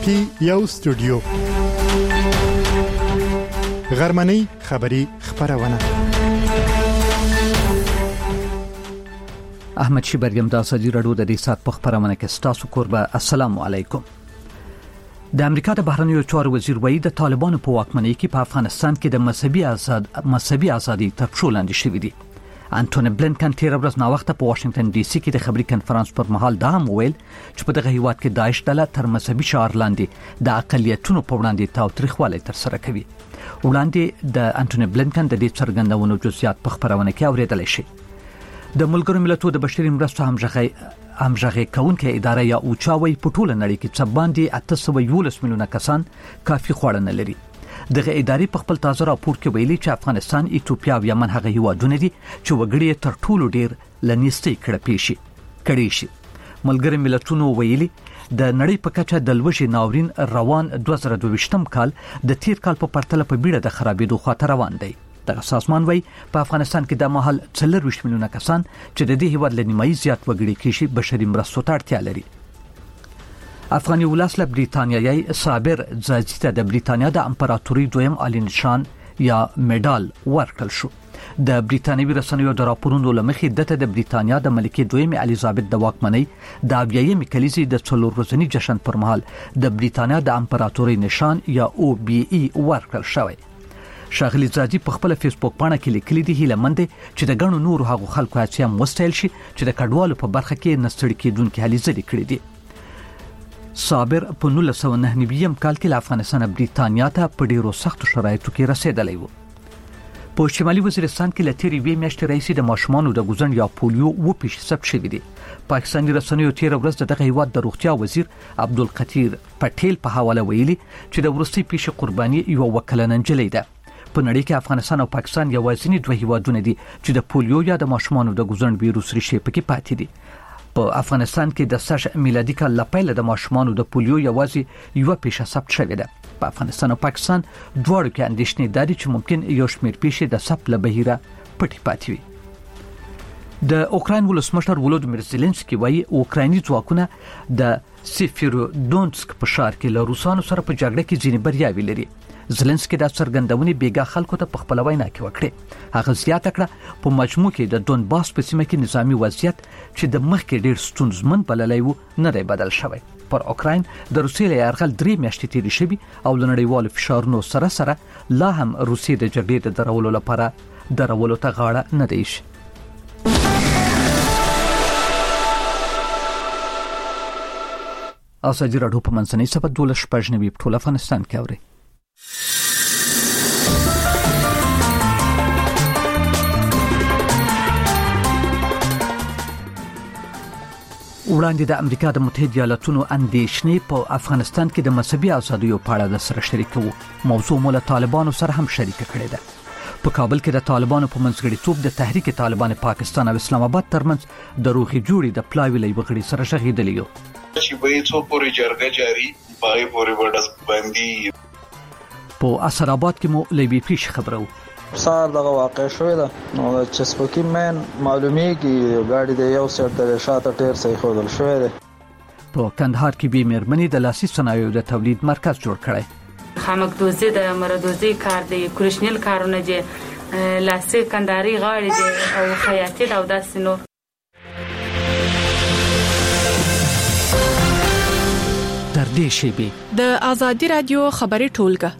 پی یو سټوډیو غرمنۍ خبری خبرونه احمد شیبریم د ازادي رادیو د دې سات په خبرونه کې ستاسو قربا. السلام علیکم. د امریکا د بهرنیو چارو وزیر وایي د طالبانو په واکمنۍ کې په افغانستان کې د مذهبي ازادي تر پښو لاندې شوې دي. انټونی بلینکن تیر ورځ نا وخت په واشنگټن ډي سي کې د خبري کنفرانس پر مهال دا هم ویل چې په دغه هیواد کې داعش ډله تر مذهبي شعار لاندې د اقلیتونو په وړاندې تاوتریخوالی تر سره کوي. وړاندې د انټونی بلینکن د دې څرګندونو جزئیات په خبرونه کې اوریدل شي. د ملګرو ملتونو د بشري مرستو همغږي کونکي اداره یا اوچاوي په ټوله نړۍ کې څه باندې 811 میلیونه کسان کافي خواړه نه لري. دغه ادارې په خپل تازه راپور کې ویلي چې افغانستان، ایتوپیا او یمن هغه هیوادونه دي چې وګړي تر ټولو ډیر لنیستي کړي شي. ملګرو ملتونو ویلي د نړۍ په کچه د لوږې ناورین روان 2022م کال د تیر کال په پرتله په بیړه د خرابېدو خواته روان دی. دغه سازمان وایي په افغانستان کې د مهال 40 میلیونه کسان چې د دې هیواد لنیمایي زیات وګړي کې بشري مرستو ته اړتیا لري. افغاني ولس له بریتانیایی صابر زاجي ته د بریتانیا د امپراتوري دویم عالی نشان یا میډال ورکړل شو. د بریتانیوي رسنیو د راپورونو لمخې دته د بریتانیا د ملکه دویم الیزابت د واکمنۍ د 20 کلیزې د 4 ورځنی جشن پر مهال د بریتانیا د امپراتوري نشان یا OBE ورکړل شوی. شاغلی زاجي په خپل فیسبوک باندې کې لیکلي دي هیله مند چې د غنو نور هغه خلکو هڅه مستایل شي چې د کډوالو په برخه کې نستړي کېدونکو هلي ځلې کړې دي. صابر په 1999 کال کې له افغانستان بریتانیا ته په ډیرو سختو شرایطو کې رسیدلی و. په شمالي وزیرستان کې لتيري وی میاشتې رئیس د ماشومانو د ګوزن یا پولیو و پیښ ثبت شوې دي. پاکستاني رسنیو تیر ورځ دغه هیواد د روغتیا وزیر عبدالقدیر پټیل په حواله ویلي چې د ورستي پیښې قرباني یو وکلن انجلۍ ده. په نړۍ کې افغانستان او پاکستان یوازینی دوه هیوادونه دي چې د پولیو یا د ماشومانو د ګوزن ویروس ریښې پکې پاتې دي. په افغانستان کې د سش میلادي کال لپاره د ماشومانو د پولیو یوازې یو پیښه ثبت شوې ده. په افغانستان او پاکستان دواړو کې اندېښنې دي چې ممکن یو شمېر پیښې د سپ له بهیره پټې پاتې وي. د اوکراین ولسمشر ولودیمیر زيلنسکي وایي اوکرایني ځواکونه د سیفیرودونسک په ښار کې له روسانو سره په جګړه کې ځینې بریاوې لري. زيلنسکي د څرګندونې بیګا خلکو ته په خپل وینا کې وکړه. هغه زیاته کړه په مجموع کې د دونباس په سیمه کې نظامی وضعیت چې د مخکې ډیر ستونزمن بللی وو نه دی بدل شوی. پر اوکراین د روسیې له یرغل 3 میاشتې تیرې شوې او د نړیوالو فشارونو سره لا هم روسیې د جګړې د درولو لپاره درولو ته غاړه نه دی شي. ازادي رادیو په منځنۍ سبا 12 ټول افغانستان کې اوري. وړاندې د امریکا د متحده ایالاتونو اندېښنې په افغانستان کې د مذهبي ازادیو په اړه د سره شریکو موضوع مول طالبانو سره هم شریک کړي ده. په کابل کې د طالبانو په منځګړیتوب د تحریک طالبان پاکستان او اسلام آباد ترمنځ د روغي جوړې د پلاوی لېبغړي سره شغېدلی یو چې به څو پورې جرګه جاری پای پورې وډس باندې په اسر آباد کې مو لیبي پیش خبرو سال دغه واقع شوې ده نو چې سپوکي مین معلومیږي غاډي د یو سر د شاته ټیر صحیح خودل شوې ده. په کندهار کې به مېرمنې د لاسي صنایعو د تولید مرکز جوړ کړی. خامک دوزي د مردوزي کار دی کرشنل کارونه دي لاسي کنداري غاړي دي او خیاطي او داسې نور. تر دې شی د ازادي رادیو خبري ټولګه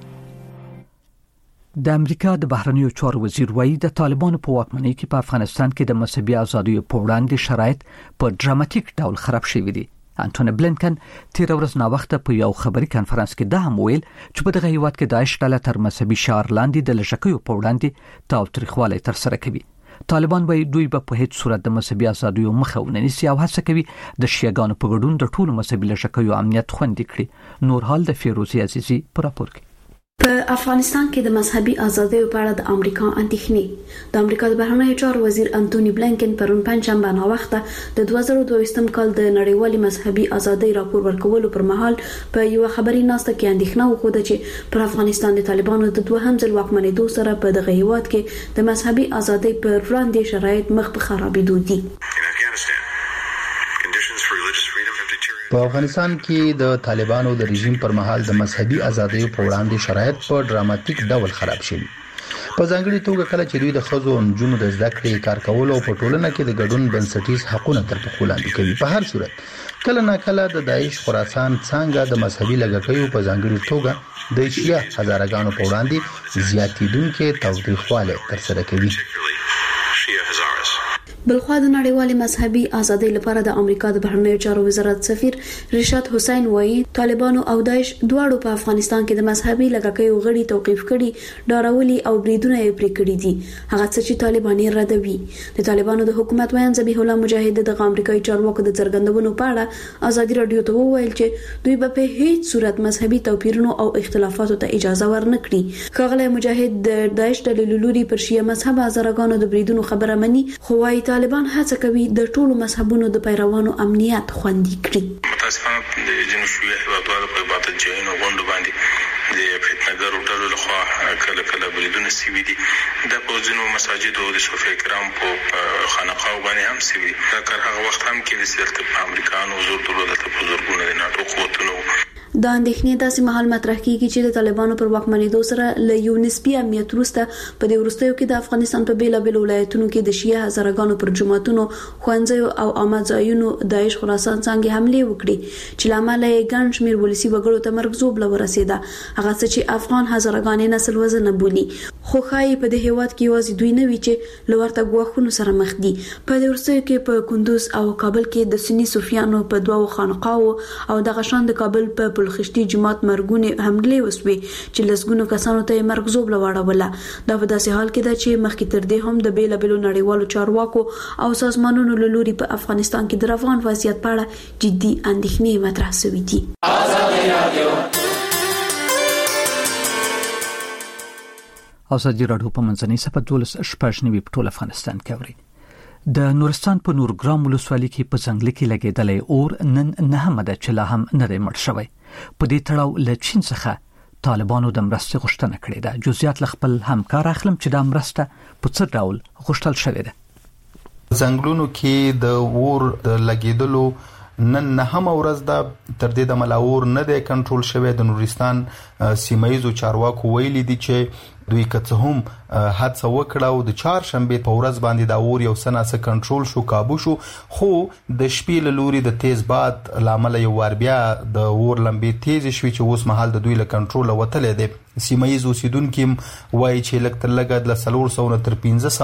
د امریکا د بهرنیو چارو وزیر وایي د طالبانو په واکمنۍ کې په افغانستان کې د مذهبي ازادیو په وړاندې شرایط په ډراماتیک ډول خراب شوي دي. انټونی بلینکن تیر ورځ نا وخت په یو خبري کنفرانس کې دا هم ویل چې په دغه هیواد کې داعش ډله تر مذهبي شعار لاندې د لږکیو په وړاندې تاوتریخوالی تر سره کوي. طالبان وایي دوی به په هیڅ صورت د مذهبي ازادیو مخه ونه نیسي او هڅه کوي د شیعاګانو په ګډون د ټولو مذهبي لږکیو امنیت خوندي کړي. نور حال د فیروزي عزیزي پر راپور کې. په افغانستان کې د مذهبي ازادیو په اړه د امریکا اندېښنې د امریکا د بهرنیو چارو وزیر انټونی بلینکن پرون پنځشنبه نا وخت د 2022م کال د نړیوالي مذهبي ازادۍ راپور ورکولو پر مهال په یو خبري ناسته کې اندېښنه وښوده چې پر افغانستان د طالبانو د دوهم ځل واکمنېدو سره په دغه هیواد کې د مذهبي ازادۍ پر وړاندې شرایط مخ په خرابېدو دي. په افغانستان کې د طالبانو د رژیم پر مهال د مذهبي ازادۍ په وړاندې شرایط په ډراماتیک ډول خراب شوي. په ځانګړي توګه کله چې دوی د ښځو او نجونو د زده کړې کار کول او په ټولنه کې د ګډون بنسټیز حقوقونه تر پښو لاندې کوي. په هر صورت کله ناکله د داعش خراسان څنګه د مذهبي لږکیو په ځانګړي توګه د شیعه هزارګانو په وړاندې زیاتیدونکو تاوتریخواله ترسره کوي. بلخوا د نړیوالې مذهبي ازادۍ لپاره د امریکا د بهرنیو چارو وزارت سفیر رشاد حسین وایي طالبانو او داعش دواړو په افغانستان کې د مذهبي لږکیو غړي توقيف کړي، ډارولي او بریدونه یې پرې کړي دي. هغه څه چې طالبان یې ردوي. د طالبانو د حکومت ویان ذبیح الله مجاهد د امریکایي چارواکو د څرګندونو په اړه ازادي رادیو ته وویل چې دوی به په هیڅ صورت مذهبي توپیرونو او اختلافاتو ته اجازه ورنکړي. ښاغلی مجاهد د داعش د لوري پر شیعه مذهب هزارګانو د بریدونو خبره مني، خو وايي طالبان هڅه کوي د ټولو مذهبونو د پیروانو امنیت خوندي کړي. متاسفانه د جنوب شیعه هیوادوالو په باطل جهینو غونډو باندې د فتنهګرو ډلو لخوا کله بریدونه سوي دي. د پوځونو مساجد او د صوفي کرام په خانقاو باندې هم سوي. دا کار هغه وخت هم کې د امریکایانو حضور درلوده په بزرګونو د ناتو قوتونو. دا اندېښنې داسې مهال مطرح کیږي چې د طالبانو پر واکمنېدو سره له یو نسبي امنیت وروسته په دې وروستیو کې د افغانستان په بیلابېلو ولایتونو کې د شیعه هزارګانو پر جماعتونو، ښوونځیو او عامه ځایونو داعش خراسان څنګه حمله وکړي چې لامل یې ګڼ شمېر ولسي وګړو ته مرګ ژوبله ورسېده. هغه څه چې افغان هزارګانې نسل وزنه بولي، خو ښایي په دې هیواد کې یوازې دوی نه وي چې له ورته ګواښونو سره مخ دي. په دې وروستیو کې په کندوز او کابل کې د سني صوفیانو په دوو خانقاو او د غشان د کابل په پلخشتي جماعت مرګونه حمله وسوي چې لسګونو کسانو ته مرګ ژوبله واړوله. دا په داسې حال کې ده چې مخکې تر دې هم د بیلابېلو نړیوالو چارواکو او سازمانونو له لوري په افغانستان کې د افغان وضعیت په اړه جدي اندېښنې مطرح شوې دي. ازادي راډیو په منځنۍ صفحه 12 په ټول افغانستان کې اوري. د نورستان په نورګرام ولسوالۍ کې په ځنګل کې لګېدلې اور نن نه مده چې لا هم نه مړ شوی. په دې تړاو له چین څخه طالبانو د مرستې غوښتنه کړې ده. جزئیات له خپل همکار اخلم چې د مرسته په څه ډول غوښتل شوې ده. ځنګلونو کې د اور د لګېدلو نن نه هم ورځ ده. تر دې د ملاور نه دی کنټرول شوی. د نورستان سیمایزو چارواکو ویلي دي چې دوی که هم حادثه وکړه او د چهارشنبه په ورځ باندې د اور یو سناسه کنټرول شو، کابو شو، خو د شپې له لوري د تیز باد لامل یو ور بیا د اور لمبې تیز شوي چې اوس مهال د دوی له کنټرول وتلې ده. سیمایز اوسیدونکو وایي چې لکه تر لګه د 400 تر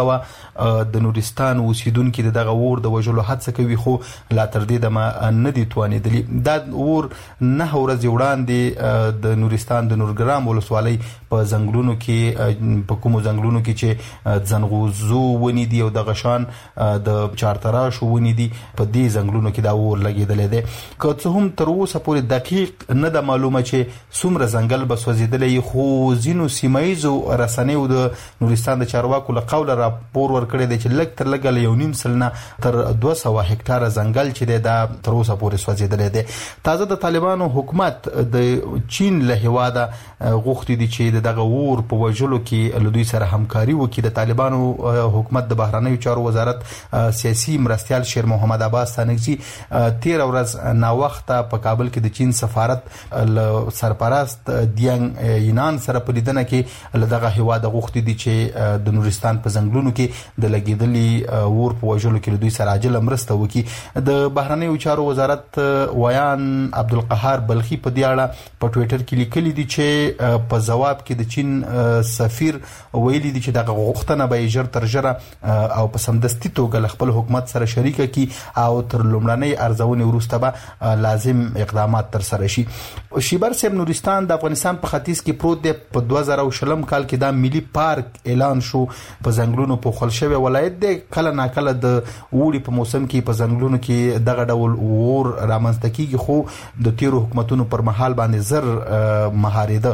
1500 د نورستان اوسیدونکو دغه اور د وژلو هڅه کوي، خو لا تر دې د نه دي توانیدلی. دا اور نه ورځ وړاندې د نورستان د نورګرام ولسوالۍ په ځنګلونو کې په کومو ځنګلونو کې چې ځنغوزو ونی دي او د غشان د چارتراش ونی دي په دې ځنګلونو کې دا اور لګیدل دي. که څه هم تر اوسه پورې دقیق نه د معلومه چې څومره ځنګل بسوځیدلې، خو ځینو سیمایزو رسنیو د نورستان د چارواکو له قوله راپور ورکړی دی چې لږ تر لږه له 1.5 سلنه تر 200 هکټاره ځنګل چې دی دا تر اوسه پورې سوځیدلی دی. تازه د طالبانو حکومت د چین له هیواده غوښتي دي چې دغه اور په وژلو کې له دوی سره همکاري وکړي. د طالبانو حکومت د بهرنیو چارو وزارت سیاسي مرستیال شیر محمد عباس ثانګزي 13 ورځ نا وخته په کابل کې د چین سفارت سرپرست دیانګ یونان سره په لیدنه کې لدغه هیواده غوښتي دي چې د نورستان په ځنګلونو کې د لګیدلي اور په وژلو کې دوی سره عاجل مرسته وکړي. د بهرنیو چارو وزارت ویان عبدالقهار بلخي په دې اړه په ټوئیټر کې لیکلي دي چې په جواب کې د چین سفیر ویلي دي چې دغه غوښتنه به ژر تر ژره او په سمدستي توګه خپل حکومت سره شریک کړي او تر لومړنۍ ارزونې وروسته به لازم اقدامات تر سره شي. شیبر سیم نورستان د افغانستان په ختیځ کې پروت دی. په 2020 کال کې دا ملي پارک اعلان شو. په ځنګلونو په خلشوي ولایت دی. کله ناکله د اوړي په موسم کې په ځنګلونو کې دغه ډول اور رامنځته کیږي، خو د تیرو حکومتونو پر مهال باندې زر مهاریده.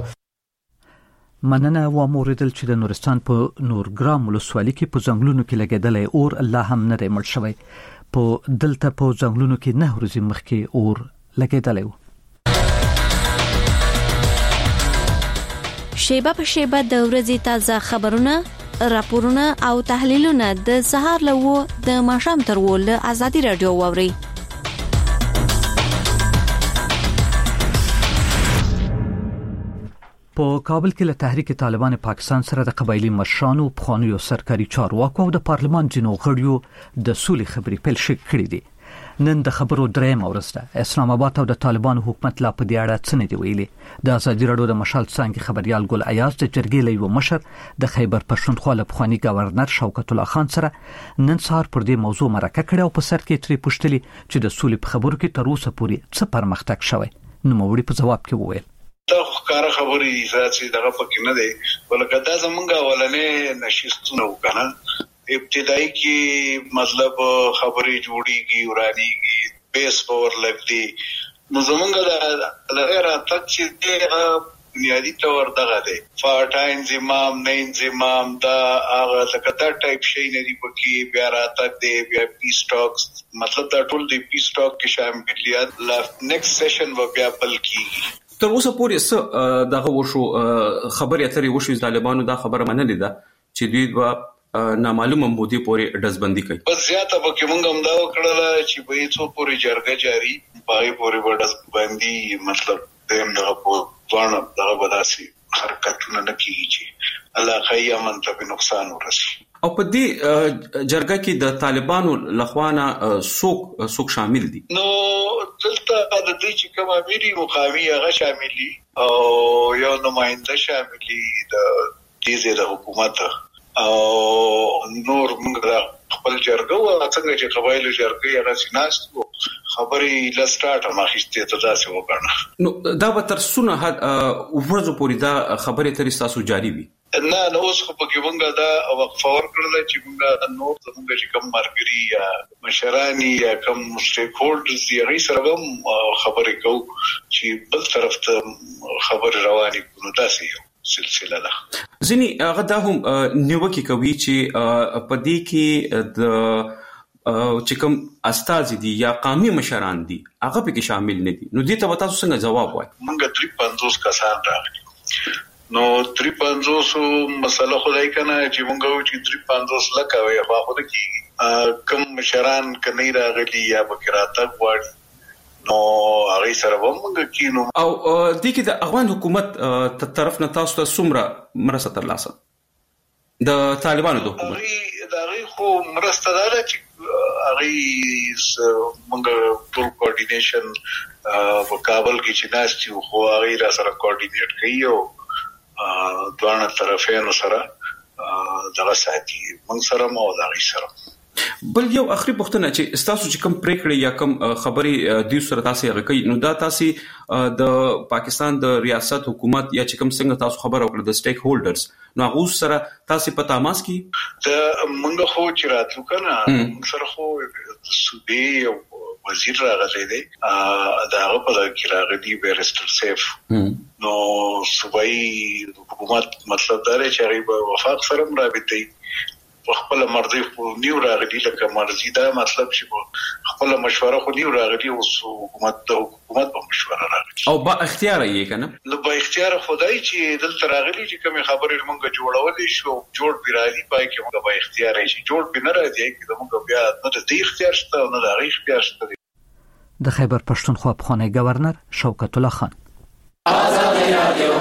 مننه و موریدل چې د نورستان په نورګرام ولسوالۍ کې په ځنګلونو کې لګیدلې اور الله هم نه مړ شوی. په دلته په ځنګلونو کې 9 ورځې مخکې اور لګیدلی و. شیبه په شیبه د ورځې تازه خبرونه، راپورونه او تحلیلونه د سهار له 9 د ماښام تر 10 له ازادي رادیو واوري. په کابل کې له تحریک طالبان پاکستان سره د قبایلی مشرانو پخوانیو سرکاري چارواکو او د پارلمان ځینو غړیو د سولې خبرې پیل کړې دي. نن د خبرو درېیمه ورځ ده. اسلام آباد او د طالبانو حکومت لا په دې اړه څه نه دی ویلي. د ازادي راډیو د مشال څانګې خبريال ګل ایاز د جرګې له یو مشر د خیبر پښتونخوا له پخواني گورنر شوکت الله خان سره نن سهار پر دې موضوع مرکه کړې او په سر کې ترې پوښتلي چې د سولې په خبرو کې تر اوسه پورې څه پرمختګ شوی. نوموړي په جواب کې وویل دا ښکارا خبرې چې دغه پکې نه دی ولکه دا زمونږ ولنې نشستونه وکنه ابتدایي کې مطلب خبرې جوړیږي ورانیږي بیس پاور لګدي نو زمونږ د لغیره تک چې دا بنیادی تور دغه دی فارټاین زمام نه زمام دا هغه لکه ټایپ شي نه دی پکې بیا راتک دی بیا پی سټاکس مطلب دا ټول دی پی سټاک کې شاملیت لا نیکسټ سیشن و بیا بل کیږي. تر اوسه پورې څه دغه وشو خبرې اترې وشو طالبانو دا خبره منلې ده چې دوی به نامعلومه مودې پورې دزبندي کوي. بس زیاته به موږ هم دا وکړل چې به هیڅ پورې جرګه جاری پای پورې به دزبندي مطلب دیم دغه په ځوان دغه بداسي حرکتونه نه کیږي چې الله خیا من ته نقصان ورسي. او په دې جرګه کې د طالبانو لخوانه څوک شامل دي؟ نو دلته د دې چې کوم اميري مقامي هغه شاملي او یو نماینده شاملي د دې د حکومت او نور موږ خپل جرګه او څنګه چې قبایل جرګه هغه سیناستو خبرې لسټارټ ماخسته ته تاسو وکړه. نو دا به تر څونه ورځو پورې دا خبرې تر تاسو جاری وي؟ نه نو اوس خو پکې مونږه دا وقفه ورکړل چې مونږه نور زموږ چې کوم مرګري یا مشرانی یا کوم سټیک هولډرز یې غي سره خبرې کوو چې بل طرف ته خبر رواني کړو تاسو یو سلسله ده. ځینی هغه دا هم نیوکه کوي چې په دې کې د چې کوم استاد دي یا قومي مشران دي هغه په کې شامل نه دي. نو دې ته تاسو څنګه جواب وایي؟ مونږ 350 کسان راغلي نو 350 مسله خدای کنه چې مونږ چې 350 لکه وي خو د کی کم مشران کني راغلي یا بکراته غواړي نو هغه سره مونږ کینو او د کې د افغان حکومت تر طرف نه تاسو ته څومره مرسته ترلاسه د طالبانو د حکومت دا غي خو مرسته ده چې هغه مونږ ټول کوارډینیشن په کابل کې چې ناستي خو هغه را سره کوارډینیټ کوي او دوه طرفینو سره دغه ساتي موږ سره مو دا غي سره. بل یو اخري پوښتنه چې تاسو چې کوم پریکړې یا کوم خبرې د سره تاسو هغه کوي نو دا تاسو د پاکستان د ریاست حکومت یا چې کوم څنګه تاسو خبر او د سټیک هولډرز نو هغه سره تاسو په تماس کې د موږ خو چې راتلو کنه سره خو صوبې وزیر راغلی دی دا هغه په کې راغلی بیرستر سیف نو صوبای حکومت مطلب دا دی چې هغه وفاق سره مرابطي خپل مرضی خو نیو راغلی لکه مرضی دا مطلب چې خپل مشوره خو نیو راغلی او حکومت په مشوره راغلی او با اختیار یې کنه نو با اختیار خدای چې دلته راغلی چې کوم خبرې موږ جوړولې شو جوړ پیرالي پای کې موږ با اختیار یې جوړ پینه راځي چې موږ بیا نه د اختیار شته نه د اختیار شته. د خیبر پښتونخوا پخوانی گورنر شوکت الله خان. آزادی رادیو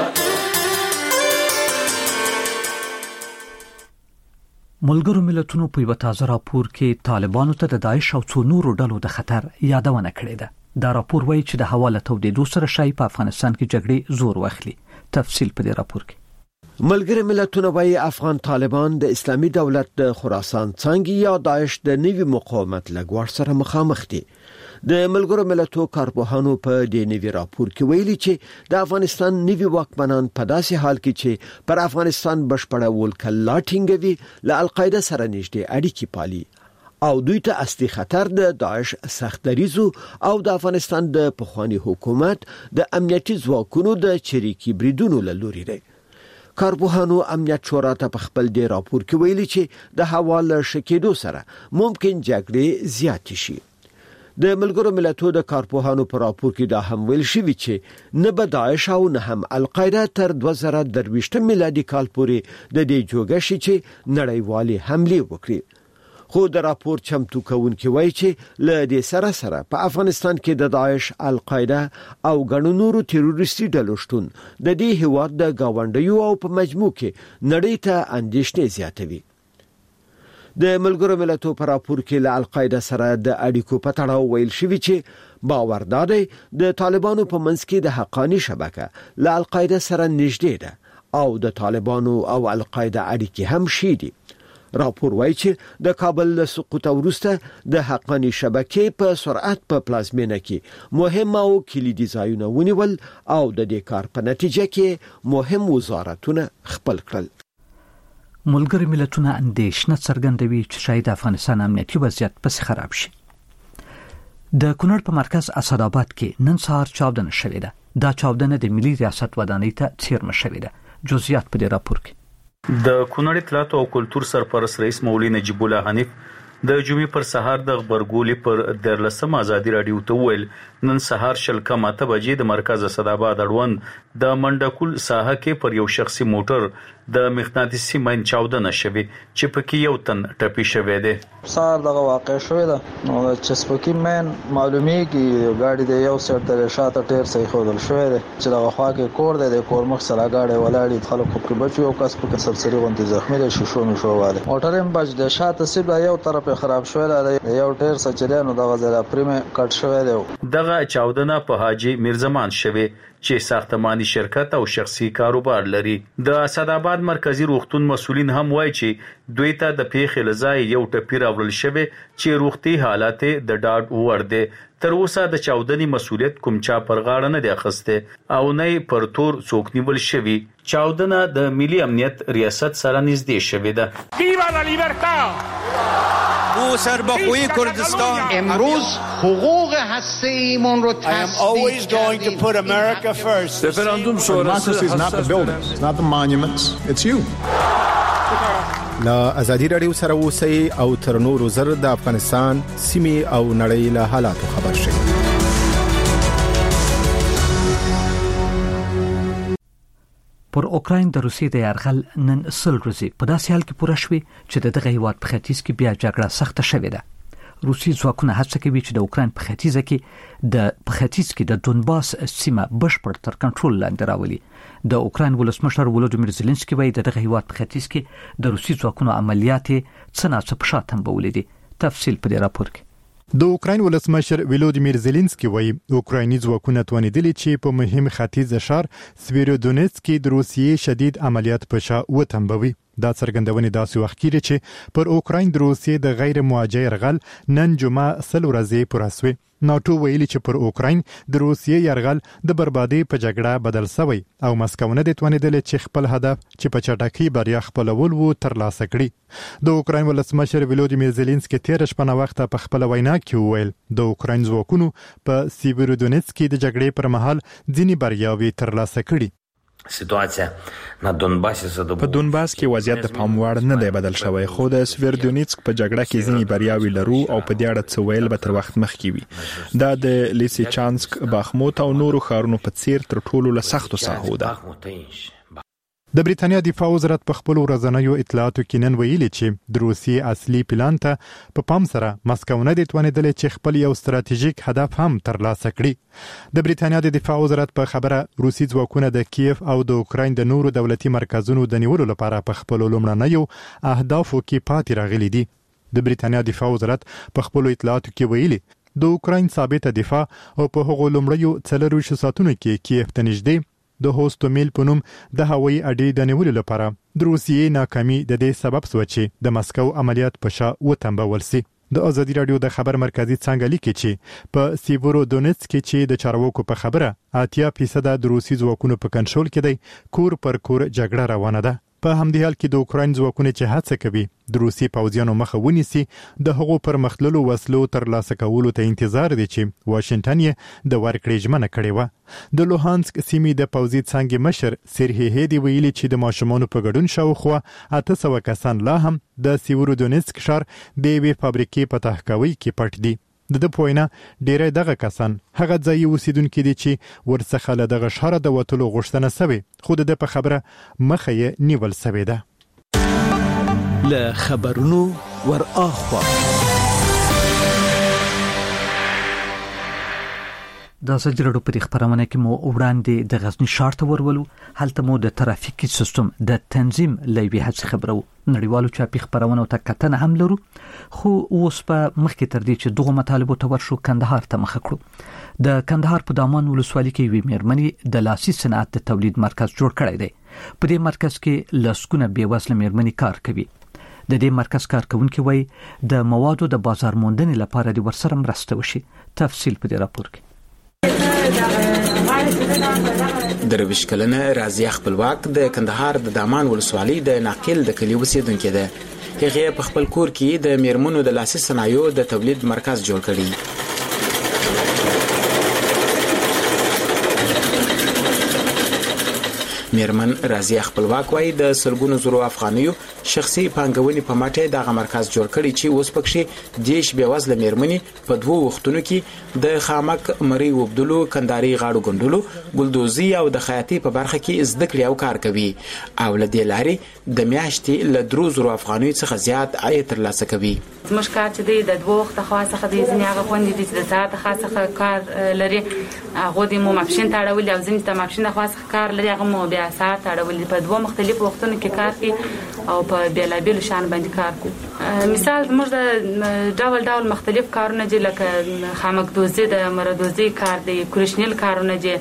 ملګرو ملتونو په یو تازه راپور کې طالبانو ته د داعش او څو نورو ډلو د خطر یادونه کړې ده. دا راپور وایي چې د حواله تودېدو سره شای په افغانستان کې جګړې زور واخلي. تفصیل په دې راپور کې. ملګری ملتونه وايي افغان طالبان د اسلامي دولت د خراسان څنګه یا داعش د نوي مقاومت لګور سره مخامخ دي. د ملګرو ملتونو کارپوهانو په دې نوي راپور کې ویلي چې د افغانستان نوي واکمنان په داسې حال کې چې پر افغانستان بشپړول کلا ټینګوي له القاعده سره نږدې اړیکې پالي او دوی ته اصلي خطر د داعش سختریزو او د افغانستان د پخوانی حکومت د امنیتي ځواکونو د چریکي بریدونو له لوري دی. کارپوهانو امنیت شورا ته په خپل دې راپور کې ویلي چې د حواله شکېدو سره ممکن جګړې زیات شي. د ملګرو ملتونو د کارپوهانو په راپور کې دا هم ویل شوی چې نه به داعش او نه هم القاعده تر 2023 میلادي کال پورې د دې جوګه شي چې نړیوالې حمله وکړي. خو د راپور چمتو کوونکي وایي چې له دې سره په افغانستان کې د داعش، القاعده او ګڼو نورو تروریستي ډلو شتون د دې هیواد د گاونډیو او په مجموع کې نړۍ ته اندېښنې زیاتوي. د ملګرو ملتونو په راپور کې له القاعده سره د اړیکو په تړاو ویل شوی چې باور دادی د طالبانو په منځ کې د حقانی شبکه له القاعده سره نږدې ده او د طالبانو او القاعده اړیکې هم شېدي. راپور وایي چې د کابل له سقوط وروسته د حقانی شبکې په سرعت په پلازمینه کې مهم او کلیدي ځایونه ونیول او د دې کار په نتیجه کې مهم وزارتونه خپل کړل. ملګري ملتونه اندېښنه څرګندوي چې شاید افغانستان امنیتي وضعیت پس خراب شي. د کونړ په مرکز اسداباد کې نن سهار چاودنه شوې ده. دا چاودنه د ملي ریاست ودانۍ ته څیرمه شوې ده. جزئیات په دې راپور کې. د کونړ اطلاعات او کلتور سرپرست رئیس مولوي نجیب الله حنیف د جمعې پر سهار د خبرګولې پر 13 ازادي رادیو ته ویل نن سهار شل کم 8 بجې د مرکز اسداباد اړوند د منډکول ساحه کې پر یو شخصي موټر د مغناطیسي ماین چاودنه شوه چې پکې یو تن ټپي شوی دی. سهار دغه واقع شوې ده نو د چسپکی مین معلومیږي ګاډي د یو سر تر شاته ټیر صحیح خودل شوی دی چې دغه خوا کې کور دی د کور مخ سره ګاډي ولاړی خلکو کې بچو او کس په سرسری غونډه زخمی دي شوشو واله موټر هم بچ د شاته سیب یو طرف خراب شوی دی یو ټیر سچلانو دغه ځای پریم کټ شوی دی. دغه چاودنه په حاجی میرزمان شوی چې ساختماني شرکت او شخصي کاروبار لري. د اسداباد مرکزی روغتون مسولین هم وایي چې دوی ته د پیښې لزای یو ټپی راوړل شوی چې روغتي حالات د ډاډ وړ دي. تر اوسه د چاودنې مسولیت کوم چا پر غاړه نه دی اخیسته او نه پر تور څوک نیول شوی. چاودنه د ملي امنیت ریاست سره نږدې شوې ده. ویوا لا لیبرتا او سربخوی کردستان امروز حقوق هسته‌ایمون رو تصدیق رفراندوم شورای is not the buildings, it's not the monuments, it's you. لا ازادي رادیو سره اوسئ او تر نورو زر د افغانستان سیمې او نړۍ له حالاتو خبر شئ. پر اوکراین د روسیې د یرغل نن سل ورځې په داسې حال کې پوره شوې چې دغه هیواد په ختیځ کې بیا جګړه سخته شوې ده. روسي ځواکونه هڅه کوي چې د اوکراین په ختیځ کې د دونباس سیمه بشپړ تر کنټرول لاندې راولي. د اوکراین ولسمشر ولودیمیر زيلنسکي وایي دغه هیواد په ختیځ کې د روسي ځواکونو عملیات څه ناڅه په شا تنبولې دي. تفصیل په دې راپور کې. د اوکراین ولسمشر ولودیمیر زيلنسکي وایي اوکرایني ځواکونه توانیدلي چې په مهم ختیځ شهر سویرودونیتسک کې د روسیې شدید عملیات په شا وتنبوي. دا څرګندونې داسې وخت کې چې پر اوکراین د روسیې د غیر موجه يرغل نن جمعه سل ورځې پوره شوه. ناتو ویلي چې پر اوکراین د روسیې يرغل د بربادي په جګړه بدل شوی او مسکو نه د توانیدل چې خپل هدف چې په چټکۍ بریا خپلول وو ترلاسه کړي. د اوکراین ولسمشر ولودیمیر زيلنسکي تیر شپه وخت په خپل وینا کې وویل د اوکراین ځواکونو په سیویرودونیتسک کې د جګړې پر مهال ځینی بریاوي ترلاسه کړي. په دونباس کې وضعیت د پام وړ نه دی بدل شوی خو د سویرودونیتسک په جګړه کې ځینی بریاوي لرو او په دې اړه څه ویل به تر وخت مخکې وي. دا د لیسیچانسک، باخموت او نورو ښارونو په څیر تر ټولو له سختو ساحو ده. د بریتانیا دفاع وزارت په خپل ورځنیو اطلاعاتو کې نن ویلي چې د روسیې اصلي پلان ته په پام سره مسکو نه د توانیدل چې خپل یو ستراتیژیک هدف هم ترلاسه کړي. د بریتانیا د دفاع وزارت په خبره روسي ځواکونه د کیف او د اوکراین د نورو دولتي مرکزونو د نیولو لپاره په خپل لومړنیو اهدافو کې پاتې راغلي دي. د بریتانیا دفاع وزارت په خپل اطلاعاتو کې ویلي د اوکراین ثابته دفاع او په هغو لومړیو 4 ساعتونو کې کیف ته نږدې د هوستومیل په نوم د هوایي اډې د نیولو لپاره د روسیې ناکامي د دې سبب شو چې د مسکو عملیات په شا وتنبول سي. د ازادي رادیو د خبر مرکزی څنګه لیکي چې په سیویرودونیتسک کې چې د چارواکو په خبره 80% د روسي ځواکونو په کنټرول کې دی کور پر کور جګړه روانه ده. په همدې حال کې د اوکراین ځواکونه چې هڅه کوي د روسي پوځیانو مخه ونیسي د هغو پرمختللو وسلو ترلاسه کولو ته انتظار دي چې واشنگټن یې د ورکړې ژمنه کړې و. د لوهانسک سیمې د پوځي څانګې مشر سرهی دی ویلي چې د ماشومانو په ګډون شاوخوا 800 کسان لا هم د سیویرودونیتسک ښار د یوې فابریکې په تحقوي کې پټ دي. د پوینا ډیره دغه کسان هغه ځای اوسیدونکو دي چې ورڅخه له دغه شهر د وټلو غوښتنه سوي خو د په خبره مخه یې نیول سوي ده. له خبرونو ور اخوا. د سجرډو په خبرونه کې مو وړاندې د غزنی ښار ته ورولو. هلته مو د ترافیکي سیستم د تنظیم لوي هڅه خبرو. نړیوالو چاپی خبرونه ته کتنه هم لرو، خو اوس په مخکې تر دې چې دغه مطالبه ته ورشو کندهار ته مخ کړو. د کندهار په دامان ولسوالۍ کې وی مېرمنې د لاسي صنعت د تولید مرکز جوړ کړی دی. په دې مرکز کې لسکونه بیوزله مېرمنې کار کوي. د دې مرکز کارکونکو وایي د موادو د بازار موندنې لپاره د ورسره مرسته وشي. تفصیل په دې راپور کې. درویش کلنه رازیه خپلواک د کندهار د دامان ولسوالۍ د ناقل د کلی اوسیدونکو ده. هغه په خپل کور کې د میرمنو د لاسي صنایعو د تولید مرکز جوړ کړی. میرمن رازیه خپلواک وایي د سلګونو زرو افغانیو شخصي پانګونې په ماټه دغه مرکز جوړ کړی چې اوس پکې دیش بیوزله میرمنې په دوه وختونو کې د خامک مری وبدلو، کنداري غاړو ګندلو، ګلدوزي او د خیاطي په برخه کې زده کړې او کار کوي او لدې لارې د میاشتې له 3000 افغانیو څخه زیات عاید ترلاسه کوي. زموږ کار چې دی د دوه وخت خاصه د ځینې هغه خوندې دي چې د ساعت خاصه کار لري، هغه د مو ماپښین تاړول او ځینې ته ماپښین خاصه کار لري، هغه مو بیا ساعت تاړول په دوه مختلفو وختونو کې کار کوي او په بیلابیلو شان باندې کار کوي. مثال موږ د ډول مختلف کارونه دي لکه خامک دوزي، د مردوزي کار دی، کورشنیل کارونه دي،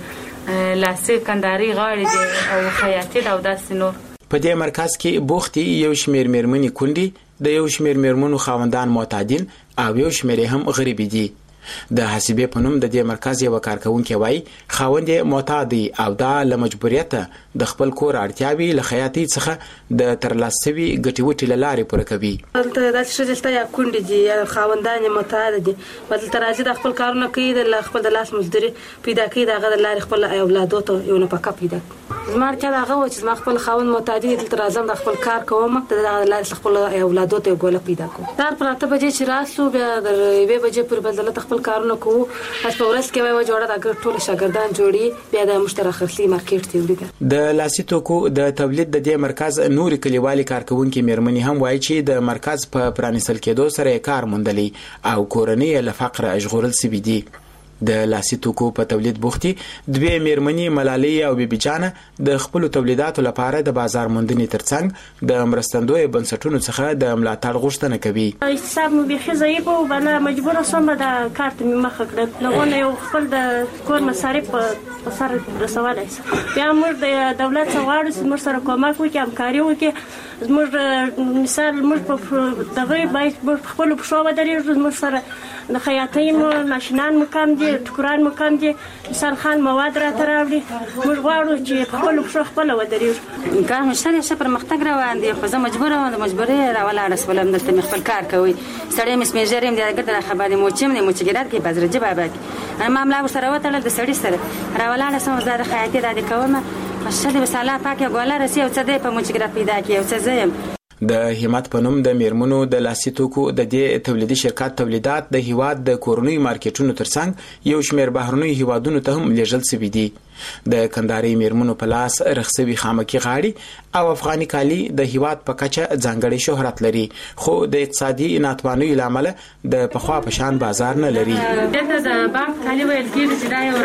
لاسي کنداري غاړي دي او خیاطي او داسې نور. په دې مرکز کې بوختي یو شمیر میرمنې کونډي، د یو شمیر میرمنو خاوندان معتادین او یو شمیر هم غریب دي. د حسابې په نوم د دې مرکز یو کارکونکو وایي خاوند معتادي او دا له مجبوریت د خپل کور اړتیاوي له خیاطي څخه د ترلاسوي ګټي وټي لارې پوره کوي. دلته د شجلته یا کونډي دي یا خاوندان معتاد دي، بدل تراځي د خپل کارونه کوي، د خپل د لاس مزدوري پیدا کوي، دغه د لارې خپل اولادو ته یو نه پکا پیدا. زما چې دا غو چې ما خپل خاوند معتادي دلته راځم د خپل کار کوم، د لارې خپل اولادو ته ګوله پیدا کوم. تر پراته بجې چې راسو بیا د 2 بجې پر بدل خپل کارونه کوو. اس په ورځ کې وای جوړه د ټول شاګردان جوړي، بیا د مشترک خرڅي مارکیټ ته وړي. د لاسي توکو د تولید د دې مرکز نور کلیوالي کارکونکو میرمنې هم وایي چې د مرکز په پرانیستل کېدو سره کار موندلي او کورنۍ له فقر ژغورل سوي دي. د لاسي توکو په تولید بوختي دوه میرمنې ملالۍ او بیبي جانه د خپل تولیداتو لپاره د بازار موندنې ترڅنګ د مرستندوی بنسټونو څخه د ملاتړ غوښتنه کوي. حساب مو به ضعیف او بل مجبور سم د کارت مخ کړل، لغونه یو خپل د کور مصارف په سر رسولای شي. بیا موږ د دولت څخه موږ سره کومک وکړو، همکاري وکړو. موږ مثال موږ په دغه باید خپل په شو ودرېږو، موږ سره د خیاطۍ ماشینان مکم دي، ټکران مکم دي، مثال خان مواد را تراوړي. موږ غواړو چې خپل په خپل ودرېږو. کار مشتري شه پرمختګ روان دي، خو زه مجبور وم د مجبوري راولاړ سولم دلته خپل کار کوي. سړی مس میجرم دی ګټه خبرې مو چې نه مو چې ګرات کې بازار جبا باندې انا معاملې سره وته د سړی سره راولاړ سم زړه خیاطي را دي کوم. ماشاءالله وساله پاکه ګوله رسي او څه دی په مو چې ګرات پیدا کی او څه زم. د همت په نوم د میرمنو د لاسي توکو د دې تولیدي شرکت تولیدات د هیواد د کورونی مارکیټونو ترڅنګ یو شمیر بهرنوي هیوادونو ته هم لیږل شوي دي. د کنداري میرمنو په لاس رخصوي خامکي غاړي او افغاني کالي د هیواد په کچه ځانګړي شهرت لري، خو د اقتصادي ناتوانۍ لامل د پخوا په شان بازار نه لري. دغه د بانک کالي ویل کېږي چې دا یو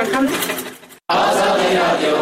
رقم آزادي رادیو.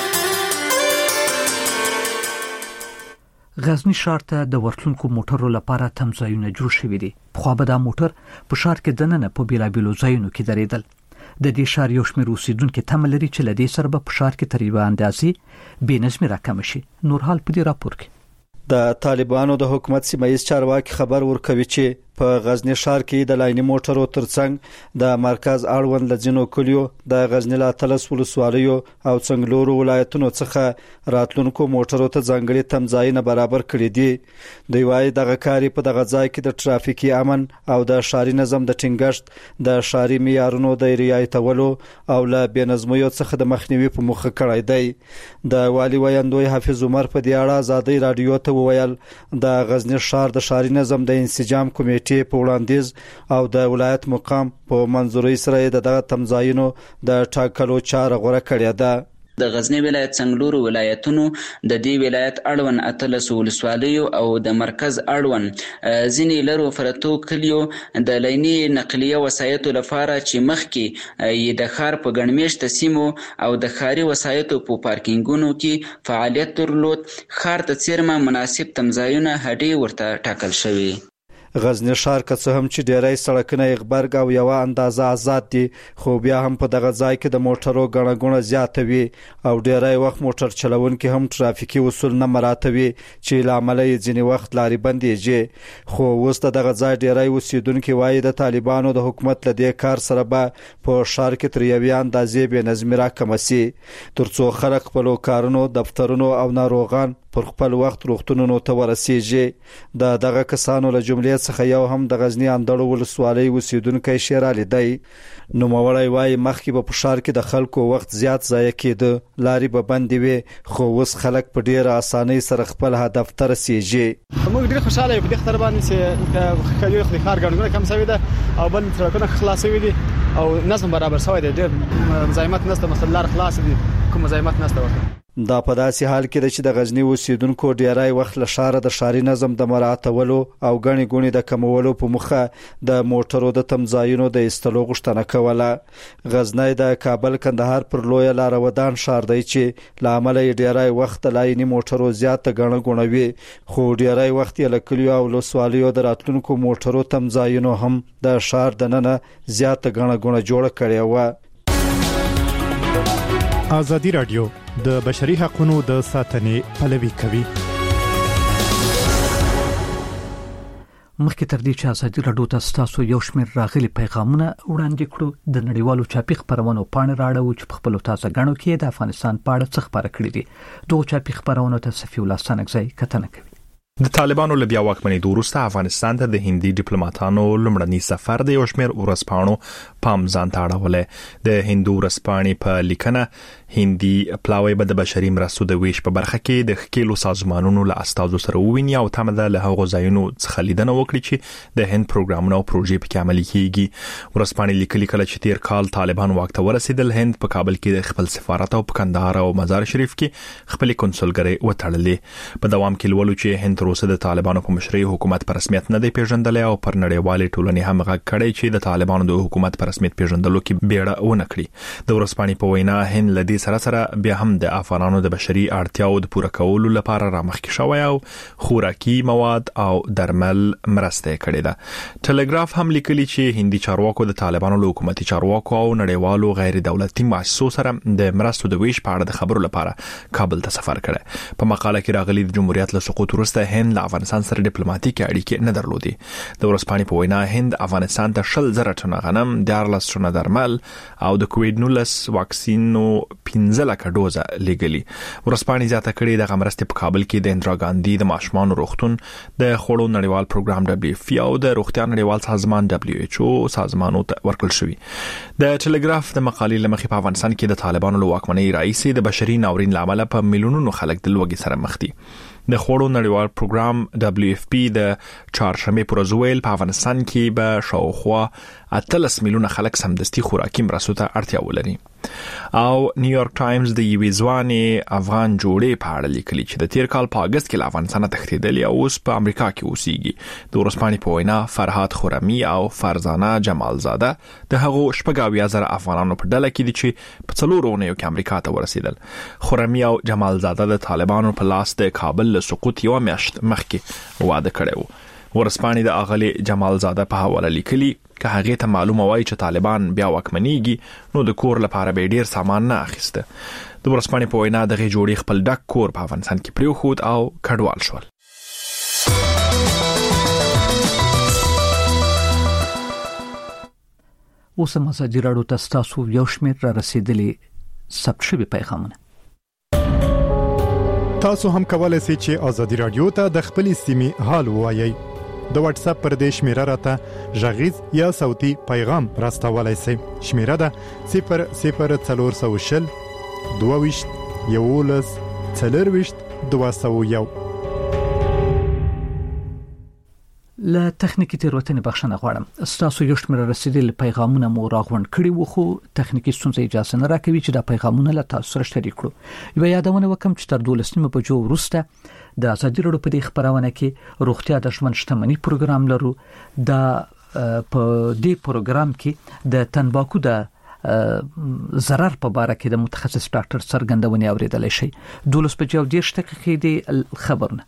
غزنی ښار ته د ورتلونکو موټرو لپاره تمځایونه جوړ شوي دي. خو به دا موټر په ښار کې دننه په بیلابیلو ځایونو کې درېدل. د دې ښار یو شمېر اوسیدونکو تمه لري چې له دې سره به په ښار کې تر یوه اندازې بېنظمي راکمه شي. نور حال په دې راپور کې د طالبانو د حکومت سیمایي چارواکي خبر ورکوي چې په غزنی ښار کې د لایني موټرو ترڅنګ د مرکز اړوند لځینو کلیو د غزنی لا تلس ولسوالیو او څنګلورو ولایتونو څخه راتلونکو موټرو ته ځانګړي تمځایونه برابر کړي دي. دوی وايي دغه کاری په دغه ځای کې د ټرافیکي امن او د ښاري نظم د ټینګښت، د ښاري معیارونو د رعایتولو او له بېنظمیو څخه د مخنیوي په موخه کړی دی. د والي ویاندوی حافظ عمر په دې اړه آزادۍ رادیو ته وویل د غزنی ښار د ښاري نظم د انسجام کمیټې په وړاندیز او د ولایت مقام په منځوري سره دغه تمځایونو د ټاکلو چاره غوړه کړې ده. د غزنی ولایت څنګلورو ولایتونو د دې ولایت اړوند 13 ولسوالیو او د مرکز اړوند ځینې لرو فراتو کلیو د لیني نقلیه وسایطو لپاره چې مخکې یې د ښار په ګڼمېشته سیمو او د ښاري وسایطو په پارکینګونو کې فعالیت درلود، ښار ته څیرمه مناسب تمځایونه هډې ورته ټاکل شوي. غزنی ښار که څه هم چې ډیری سړکونه یې غبرګ او یوه اندازه آزاد دي، خو بیا هم په دغه ځای کې د موټرو ګڼه ګوڼه زیاته وي او ډیری وخت موټر چلونکي هم ترافیکي اصول نه مراعاتوي چې له امله یې ځینې وخت لارې بندېږي. خو اوس د دغه ځای ډیری اوسیدونکي وایي د طالبانو د حکومت له دې کار سره به په ښار کې تر یوې اندازې بې نظمي راکمه سي، تر څو خلک خپلو کارونو، دفترونو او ناروغان پر خپل وخت روغتونونو ته ورسیږي. د دغه کسانو له جملې څخه یو هم د غزنی اندړو ولسوالۍ اوسیدونکی شیرالی دی. نوموړی وایي مخکې به په ښار کې د خلکو وخت زیات ضایع کېده، لارې به بندې وي، خو اوس خلک په ډیره اسانۍ سره خپل هدف ته رسیږي. موږ ډېر خوشاله یو په دې خاطر باندې چې د ښار ګڼه ګوڼه کم شوې ده او بل سړکونه خلاص شوي دي او نظم برابر شوی دی، ډېر مزاحمت نشته، مثلا لار خلاص دي، کوم مزاحمت نشته ورته. دا په داسې حال کې ده چې د غزنی اوسیدونکو ډیری وخت له ښاره د ښاري نظم د مراعاتولو او ګڼې ګوڼې د کمولو په موخه د موټرو د تمځایونو د ایستلو غوښتنه کوله. غزنی د کابل کندهار پر لویه لاره ودان ښار دی چې له امله یې ډیری وخت د لایني موټرو زیاته ګڼه ګوڼه وي، خو ډیری وخت یې له کلیو او ولسوالیو د راتلونکو موټرو تمځایونو هم د ښار دننه زیاته ګڼه ګوڼه جوړه کړې وه. ازادي راډیو د بشري حقوقو د ساتنې پلوي کوي. مخکې تر دې چې ازادي راډیو ته تاسو یو شمېر راغلي پیغامونه وړاندې کړو، د نړیوالو چاپي خبرونو پاڼې راړو چې په خپل تازه غاڼو کې د افغانستان په اړه څه خبره کړې دي. دوه چاپي خبرونو ته صفي الله سنگزی کتنه کوي. د طالبانو له بیا واکمنۍ وروسته افغانستان ته د هندي ډیپلوماټانو لومړنی سفر د یو شمېر ورځپاڼو پام ځان ته اړولی. د هندو ورځپاڼې په لیکنه هندي پلاوی به د بشري مرستو د ویش په برخه کې د ښکېلو سازمانونو له استازو سره وویني او تمه ده له هغو ځایونو څخه لیدنه وکړي چې د هند پروګرامونه او پروژې پکې عملي کیږي. ورځپاڼې لیکلي کله چې تیر کال طالبان واک ته ورسېدل، هند په کابل کې د خپل سفارت او په کندهار او مزار شریف کې خپل کنسولګرۍ وتړلې. په دوام کې لولو چې هند تر اوسه د طالبانو په مشرۍ حکومت په رسمیت نه دی پیژندلی او پر نړیوالې ټولنې هم غږ کړی چې د طالبانو د حکومت په رسمیت پیژندلو کې بیړه ونه کړي. د ورځپاڼې په وینا هند له دې سره بیا هم د افغانانو د بشري اړتیاو د پوره کولو لپاره رامخکې شوی او خوراکي مواد او درمل مرسته کړې ده. ټلګراف هم لیکلي چې هندي چارواکو د طالبانو له حکومتي چارواکو او نړیوالو غیر دولتي مؤسسو سره د مرستو د ویش په اړه د خبرو لپاره کابل ته سفر کړی. په مقاله کې راغلي د جمهوریت له سقوط وروسته هند له افغانستان سره ډیپلوماټیکي اړیکې نه درلودې. د ورځپاڼې په وینا هند افغانستان ته 20,000 ټنه غنم، 14 ټنه درمل او د کووډ 19 واکسینو 15 لکه ډوزه لګلي. ورځپاڼې زیاته کړې د مرستې په کابل کې د اندرا ګاندي د ماشومان روغتون، د خوړو نړیوال پروګرام WFP او د روغتیا نړیوال سازمان WHO سازمانونو ته ورکړل شوی. د ټلګراف د مقالې لمخې په افغانستان کې د طالبانو له واکمنۍ راځي د بشري ناورین لامل په میلیونونو خلک د لوږې سره مخ دي. د خوړو نړیوال پروګرام WFP د چهارشنبې پر ورځ ویل په افغانستان کې به شاوخوا 18 میلیونه خلک سمدستي خوراکي مرستو ته اړتیا ولري. او نیویارک ټایمز د یوې ځوانې افغان جوړې په اړه لیکلي چې د تیر کال په اگست کې له افغانستان تښتېدلې او اوس په امریکا کې اوسېږي. د ورځپاڼې په وینا فرهاد خرمی او فرزانه جمالزاده د هغو 80,000 افغانانو په ډله کې دي چې په 4 اونیو کې امریکا ته ورسېدل. خرمی او جمالزاده د طالبانو په لاس د کابل له سقوط یو میاشت مخکې واده کړی و. ورځپاڼې د اغلی جمالزاده په حواله لیکلي که هغه ته معلومه وای چې طالبان بیا واکمنېږي نو د کور لپاره به ډیر سامان نه اخیسته. د ورځپاڼې په وینا دغه جوړې خپل ډک کور په افغانستان کې پریوخود او کډوال شول. اوس هم ازادي راډیو ته ستاسو یو شمېر را رسېدلي ثبت شوي پیغامونه. تاسو هم کولای شئ چې ازادي راډیو ته د خپل سیمې حال ووایئ. د واتس اپ پر دې شمیره راته غږیز یا صوتي پیغام راستولای شئ. شمیره ده 00400 22 11 40 201. له تخنیکی تیروتنې بخښنه غواړم. ستاسو یو شمېر رسیدلي پیغامونه مو راغونډ کړي وو خو تخنیکی ستونزې اجازه نه راکوي چې دا پیغامونه له تاسو سره شریک کړو. یو یادونه وکم چې تر 12 بجو وروسته د ازادي راډیو په دې خبرونه کې روغتیا د ژوند شتمنۍ پروګرام لرو. دا په دې پروګرام کې د تنباکو د ضرر په اړه کې د متخصص ډاکټر څرګندونې اوریدلای شي. 12 بجو 10 دقیقې د خبرونه.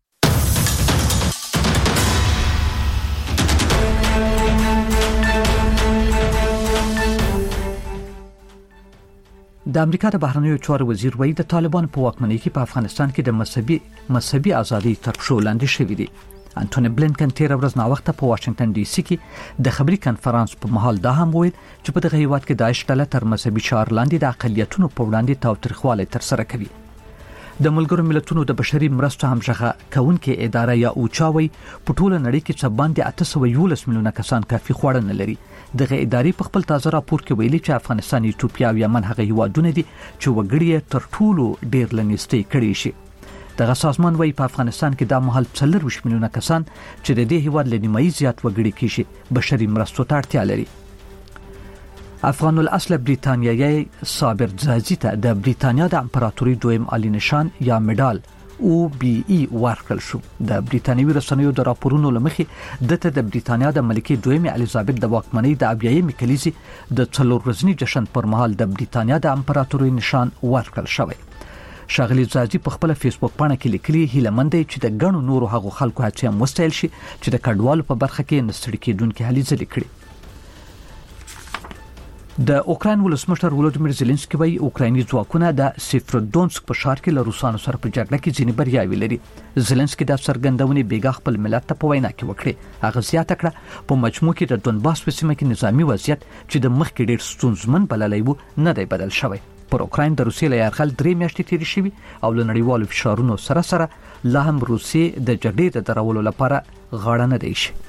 د امریکا د بهرنیو چارو وزیر وایي د طالبان په واکمنۍ کې په افغانستان کې د مذهبي ازادي تر پښو لاندې شوې دي. انټونی بلینکن تیر ورځ نا وخت په واشنگټن ډي سي کې د خبري کانفرنس په محل دا هم ویل چې په دغه هیواد کې داعش ډله تر مذهبي شعار لاندې د اقلیتونو په وړاندې تاوتریخوالی تر سره کوي. د ملګرو ملتونو د بشري مرستو همغږه کونکي اداره یا اوچاوي په ټوله نړۍ کې څه باندې 811 میلیونه کسان کافي خواړه نه لري. دغه ادارې په خپل تازه راپور کې ویلي چې افغانستان، ایتوپیا او یمن هغه هیوادونه دي چې وګړي تر ټولو ډیر لنیستي کړي شي. دغه سازمان وايي په افغانستان کې د مهال 40 میلیونه کسان چې د دې هیواد لنیمایي زیات وګړي کې شي بشري مرستو ته اړتیا لري. افغان الاصل بریتانیایی صابر زازی ته د بریتانیا د امپراتوري دویم عالی نشان یا مډال OBE ورکړل شو. د بریتانیوي رسنیو د راپورونو لمخې دته د بریتانیا د ملکه دویم الیزابت د واکمنۍ د اویايي کلیزې د 4 ورځني جشن پر مهال د بریتانیا د امپراتوري نشان ورکړل شوی. شاغلی زازی په خپل فیسبوک باندې کې لیکلي هیلمند چې د غنو نورو هغو خلکو هڅه هم وستایل شي چې د کډوالو په برخه کې نستړي کېدونکو هلي ځلې کړي. د اوکراین ولسمشر ولودیمیر زيلنسکي وايي اوکرایني ځواکونه د سیفرودونسک په ښار کې له روسانو سره په جګړه کې ځینې بریاوې لري. زيلنسکي د څرګندونې بیګا خپل ملت ته په وینا کې وکړي. هغه زیاته کړه په مجموع کې د دونباس په سیمه کې نظامی وضعیت چې د مخکې ډېر ستونزمن بللی وو نه دی بدل شوی. پر اوکراین د روسیې له یرغل 3 میاشتې تیرې شوي او له نړیوالو فشارونو سره لا هم روسیې د جګړې د درولو لپاره غاړه نه دی شي.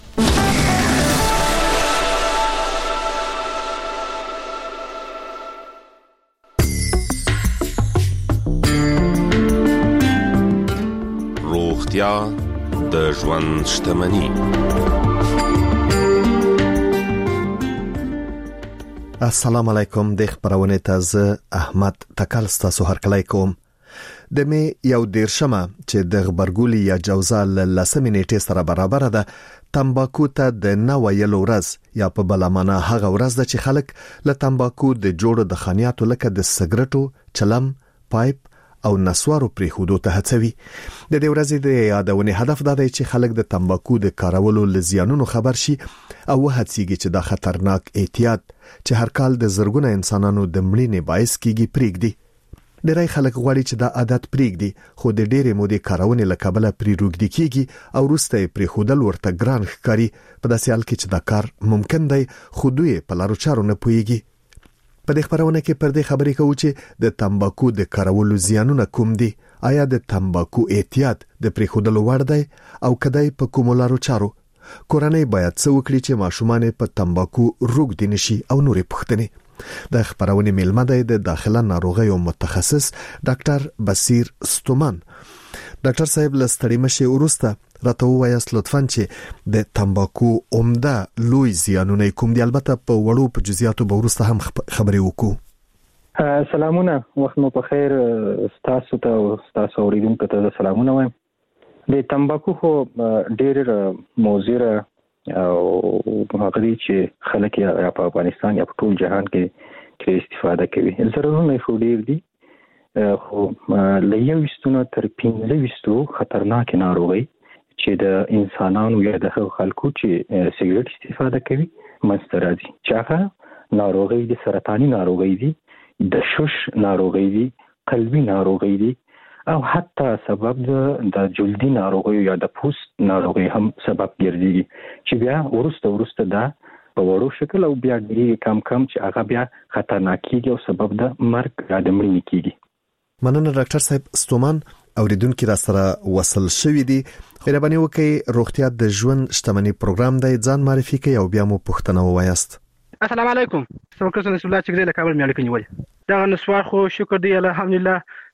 روغتیا د ژوند شتمني. السلام علیکم. د خبرونه تازه احمد تکل ستاسو هرکلی کوم. د می یو دیرشمه چې د خبرګولي یا جوزا لسمې نیټه سره برابر ده تمباکو ته د نوایلو ورځ یا په بلمانه هغه ورځ ده چې خلک له تمباکو د جوړو د خانياتو لکه د سګرټو، چلم، پایپ او نسوارو پرې خودو ته هڅوي. د دې ورځې د یادونې هدف دا دی چې خلک د تمباکو د کارولو لزیانونو خبر شي او هڅيږي چې دا خطرناک احتیاط چې هر کال د زرګونه انسانانو د مړینې باعث کیږي پرېږدي. ډېری خلک غواړي چې دا عادت پرېږدي خو د ډېرې مودې کارونې له کبله پرې روږدي کیږي او وروسته یې پرېښودل ورته ګران ښکاري. په داسې حال کې چې دا کار ممکن دی خو دوی په لارو چارو نه پوهیږي. په دې خبرونه کې پر دې خبرې کوو چې د تمباکو د کارولو زیانونه کوم دي. آیا د تمباکو احتیاط د پرېښودلو وړ دی او کدی په کومو لارو چارو؟ کورنۍ باید څه وکړي چې ماشومان په تمباکو روږدي نشي او نورې پوښتنې. د خبرونې میلمه دی د داخله ناروغیو متخصص ډاکټر بصیر ستومان. ډاکټر صاحب لستړي مشه ورسته راته وایاست لطفاً چې د تمباکو عمده لوی زیانونه کوم دي. البته په وړو په جزئیاتو به ورسته هم خبرې وکړو. سلامونه، وخت مو په خیر. تاسو ته او تاسو اوریدونکو ته سلامونه وایم. د تمباکو خو ډېر موزر او هغه چې خلک یا په افغانستان یا په ټول جهان کې استفاده کوي. ضررونه خو ډېر دي خو له 20 تر 15 خطرناک ناروغي چې د انسانانو یا د خلکو چې سیګریټ استفاده کوي منځته راځي. چې هغه ناروغي د سرطاني ناروغي دي، د شوش ناروغي دي، قلبي ناروغي دي او حتی سبب د جلدي ناروغي یا د پوست ناروغي هم سبب ګرځي چې بیا ورسته دا په وړو شکل او بیا ډېر کم چې هغه بیا خطرناک کیږي او سبب د مرګ یا د مړینې کیږي. مننه ډاکټر صاحب ستومان. اوریدونکو را سره وصل شوې دي. مهرباني وکړئ روغتیا د ژوند شتمنۍ پروګرام دی، ځان معرفي کړئ او بیا مو پوښتنه ووایاست. السلام علیکم. څنګه تاسو له کابل مې اړیکه نیولې؟ دا نسوار خو شکر دی الحمدلله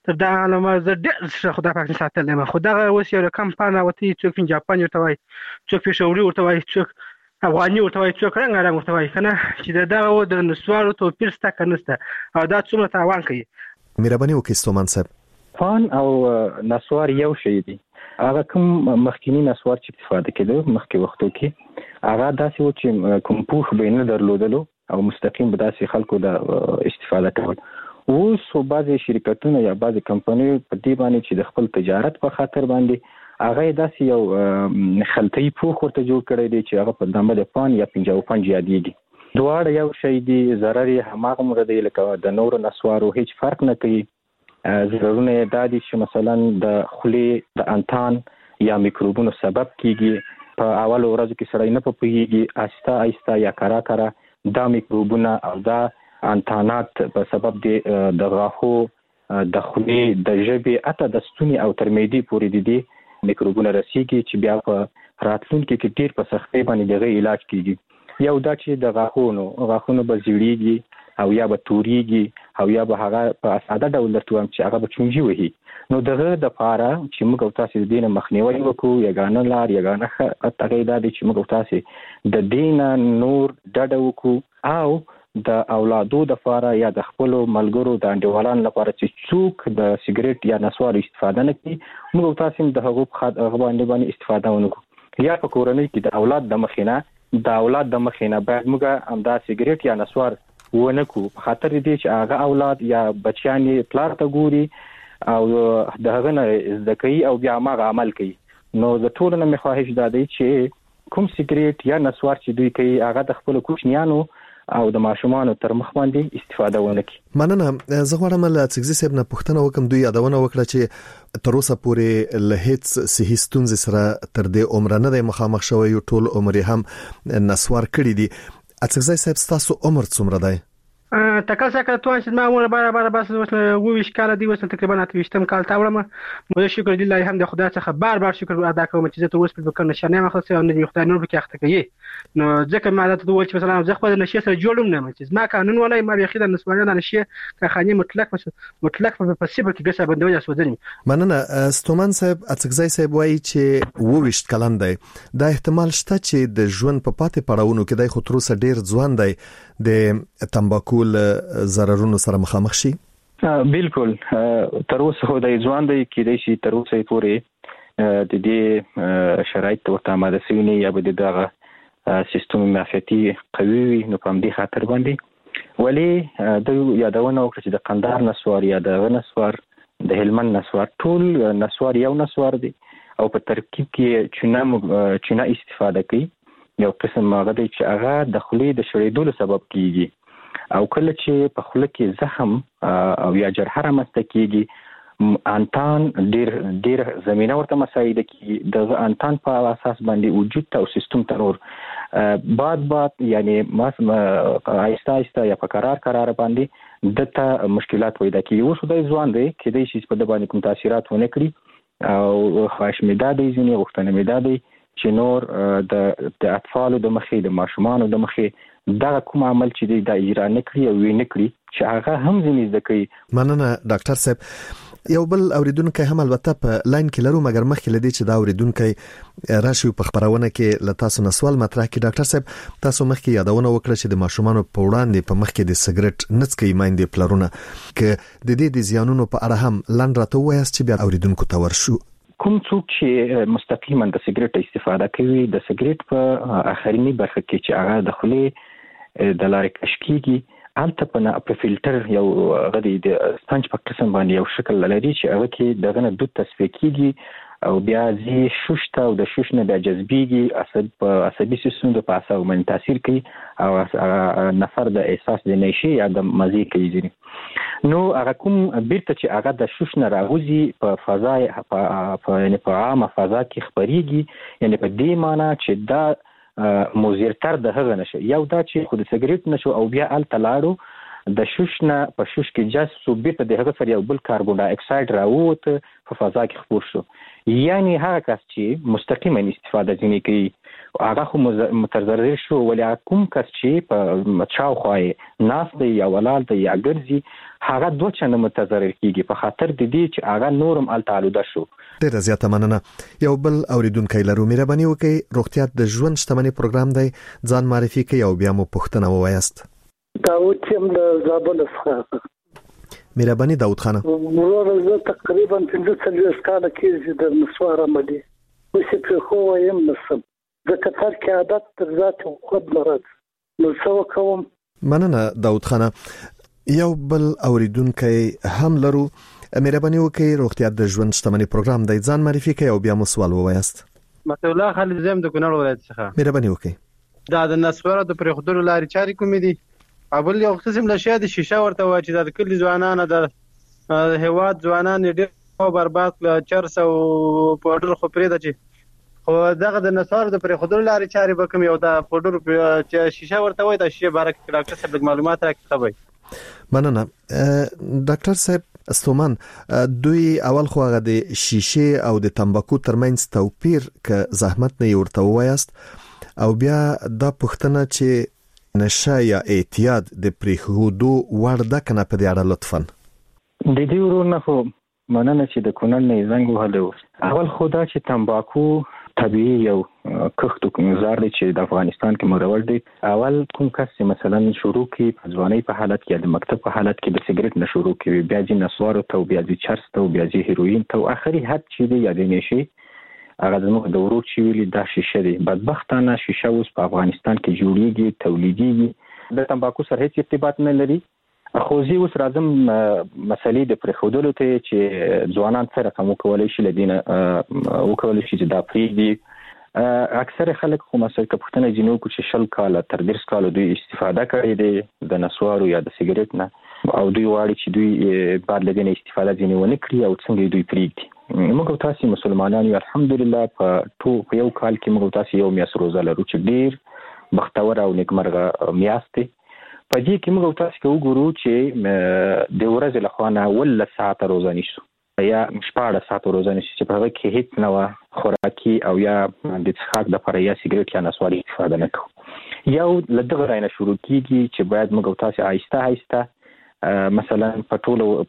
تر دا علامه زه ډېر خدای پاک نه ساتلم خو دا اوس یو کم پانه وتی څوک جاپان ورته وای څوک پېښوري ورته وای څوک افغاني ورته وای څوک رنګ ورته وای کنه چې دا و د نسوارو توپیر ستا کنيسته او دا څومره تاوان کوي. مهرباني وکړئ ستومن صاحب. فان او نسوار یو شی دی. هغه کوم مخکینی نسوار چې استفاده کېده مخکې وختو کې هغه داسې و چې کوم پوښ به نه درلودلو او مستقیم به داسې خلکو د استفاده کول. اوس بعضې شرکتونه یا بعضې کمپنۍ په دې باندې چې د خپل تجارت په خاطر باندې هغه داسې یو خلطي پوښ ورته جوړ کړی دی چې هغه په نامه د پان یا 55 یادېږي. دواړه یو شی دی، ضرر یې هماغومره دی لکه د نورو نسوارو، هیڅ فرق نه کوي. ضررونه یې دا دي چې مثلا د خولې د انتان یا میکروبونو سبب کیږي. په اولو ورځو کې سړی نه پوهیږي، آهسته آهسته یا کرا کرا دا میکروبونه او دا انتانات په سبب د غاښو، د خولې، د ژبې، حتی د ستوني او تر معدې پورې دي میکروبونه رسیږي چې بیا په راتلونکي کې ډیر په سختۍ باندې دغه علاج کیږي. یو دا چې د غاښونو به زیړیږي او یا به توريږي او یا به هغه په ساده ډول درته وایم چې هغه به چونجي وهي. نو دغه د پاره چې موږ او تاسو د دینه مخنیوي وکړو، یګانه لار یګانه هغه دا دي چې موږ او تاسو د دینه نور ډډه وکړو او د اولادو د لپاره یا د خپل ملګرو د انډیوالانو لپاره چې څوک د سیګریټ یا نسوار استفاده نه کوي، موږ تاسو د هغه باندې استفاده ونکړو. یا په کورنۍ کې د اولاد د مخینه باید موږ هم دا سیګریټ یا نسوار ونکړو، په خاطر دې چې هغه اولاد یا بچیان پلار ته ګوري او د هغه نه زده کوي او بیا هغه عمل کوي. نو د ټولو نه خواهش دا دی چې کوم سیګریټ یا نسوار چې دوی کوي هغه د خپل کوچنیانو او د ماشومان تر مخ باندې استفاده ونکړي. مننه. زه غواړم له څګزي صاحب نه پوښتنه وکم، دوی یادونه وکړه چې تر اوسه پورې له هیڅ صحي ستونزې سره تر دې عمر نه دی مخامخ شوی، یو ټول عمر هم نسوار کړی دی. څګزي صاحب تاسو عمر څومره دی؟ تکل سره توان چې ما عمر بار بس وویش کال دی، وس تقریبا 28 کال تا ورم. مو شکر لله الحمد خدای څخه بار شکر ادا کوم چې زه ته اوس په کار نشانه مخصوص او نه خدای نور به اخته کوي. نو ځکه ما دا ته وویل چې مثلا زه خو د نشي سره جوړم نه چې ما قانون ولای ما به خیدا نسوانه نشي که خاني مطلق په سیبر کې ګسه بندوي اسودنی. مننه. ستومن صاحب څګزي صاحب وایي چې 28 کلن دی. دا احتمال شته چې د ژوند په پاتې پړاوونو کې د خو تر اوسه ډیر ځوان دی د تمباکو ضررونو سره مخامخ شي. بالکل تر اوسه د ځوان دی کېدای شي تر اوسه پورې د دې شرایط ورته آماده شوی نه یا به دغه سیستم معافیتي قوي وي. نو په دې خاطر باندې ولی د یادونه وکړه چې د قندهار نسوار یا د نسوار د هلمند نسوار ټول نسوار یو نسوار دی او په ترکیب کې چونه استفاده کوي. یو قسم هغه دی چې هغه د خولې د شړېدو سبب کیږي او کله چې په خوله کې زخم او یا جرحه رامنځته کیږي، انتان ډیر زمينه ورته مساعده کیږي. د انتان په اساس باندې وجود ته او سیستم ته نور بعد یعنی آهسته آهسته یا په قرار باندې دته مشکلات پیدا کیږي. اوس د ځوان دی کې د شي په د باندې کوم تاثیرات ونه کړی او خواهش مې دا دی ځینې وختونه مې دا دی چې نور د اطفالو د مخې د ماشومانو د مخې دا کوم عمل چې دی د اجرا نه کړی او نه کړی چې هغه هم زموږ د کوي. مننه ډاکټر صاحب. یو بل اوریدونکو هم البته په لاین کې لرو، مګر مخکې لدی چې دا اوریدونکو راشي په خبرونه کې له تاسو نسوال مطرح کی. ډاکټر صاحب تاسو مخکې یادونه وکړه چې د ماشومانو په وړاندې په مخکې د سیګریټ نڅکې مایندې پلرونه ک د دې د زیانونو په اړه هم لاند راته وایست چې بیا اوریدونکو ته ورشو. کوم څوک چې مستقیما د سیګریټ استفاده کوي، د سیګریټ په اخرینی برخه کې چې هغه د خولې د لارې کشکیږي الته په فلټر یو غدي د سپنج په قسم باندې یو شکل لري چې هغه کې دغه نه دود تصفیه کیږي او بیا زی شوشته او د شوش نه بیا جذبيږي عصبي سیستم د پاسه باندې تاثیر کوي او نفر د احساس د نشي یا د مزي کوي. نو هغه کوم بیرته چې هغه د شوش نه راوځي په فضا یعنی په عامه فضا کې خبريږي، یعنی په دې معنی چې دا مضرتر د هغه نشه یو دا چې خود سیګریټ نشو او بیا ال تلاړو د شوش نه په شوش کې جذب سو بیرته د هغه سره یو بل کاربن ډای اکساید راووت په فضا کې خپور شو. یعنی هغه کس چې مستقیما استفاده ځنی کوي هغه خو متضرر شو، ولی کوم کس چې په چاوخوا ناس دی یا ولال دی یا ګرځي هغه دوه چنه متضرر کیږي په خاطر د دې چې هغه نورم التعالوده شو. ډیره زیاته مننه. یو بل اوریدونکو لرو مهرباني وکړئ، روغتیا د ژوند شتمنۍ پروګرام دی، ځان معرفي کړئ او بیا مو پوښتنه ووایاست. داود چم د زابل څخه. مهرباني داود خان. ورور زه تقریبا 15 کال کېږي د نسوار عملي وسې په خو وایم نسم د کثر کې عادت تر ذات خود مرض نو څه کوم. مننه داود خان. یو بل اوریدونکو هم لرو، مهرباني وکړئ، روغتیا د ژوند شتمنۍ پروګرام دی، ځان معرفي کړئ او بیا مو سوال ووایاست. مته الله خالد زم د کونړ ولایت څخه. مهرباني وکړئ. دا د نسوار د پرخدلو لارې چاري کومې دي؟ اول یو قسم له شاده شیشه ورته وای چې د کلی ځوانانو د هواد ځوانان ډېر برباد کړ، چرس او پودر خو پرې د چې خو دغه د نسوار د پرخدلو لارې چاري به کوم یو د پودر چې شیشه ورته وای د شیشه بارک ډاکټر صاحب معلومات راکړي. مننه ډاکټر صاحب. استومن دوی اول خو هغه د شیشه او د تمباکو ترمنځ توپیر ک زحمت نه ورته وایست او بیا دا پوښتنه چې نشه یا اعتیاد د پریخودو ورده کنه په دې اړه لطفا. د دې ورونه خو مننه چې د کونړ نه زنګ وهلو. اول خدا چې تمباکو طبيعي یو کښتو کومزار دی چې د افغانستان کې مروج دی. اول کوم کس چې مثلا شروع کی په ځواني په حالت کې د مکتب په حالت کې د سیګریټ نه شروع کوي، بیا چې نسوار ته بیا چې چرس ته بیا چې هیروین ته اخري حد چې دی یاد نشي هغه زموږ د ورو چې ویلي دا شیشه دی. بدبختانه شیشه اوس په افغانستان کې جوړیږي، تولیدیږي، د تمباکو سره هیڅ ارتباط نه لري. خو زه اوس راځم مسلې د پرخودلو ته چې ځوانان سره کوم کولای شي لدینه وکولای شي چې دا پریږدي. اکثر خلک خو مثلا کپټنه جنو کو چې شل کال تر 10 کال دوی استفاده کړي دي د نسوارو یا د سیګریټ نه او دوی واړي چې دوی بعد لدینه استفاده ځنی ونه کړی او څنګه دوی پریږدي. موږ تاسو مسلمانان یو الحمدلله په یو کال کې موږ تاسو یو میاس روزه لرو چې ډیر بختور او نیکمرغه میاس دی. په دې کې موږ تاسو کې وګورو چې د ورځې له خوا نه ول ساعت روزه نشو یا 14 ساعت روزه نشي چې په هغه کې هیڅ نه خوراکي او یا د څښاک د پر یا سیګریټ یا نسواري استفاده نه کوو. یو لدغه راینه شروع کیږي چې باید موږ تاسو آهسته آهسته مثلا په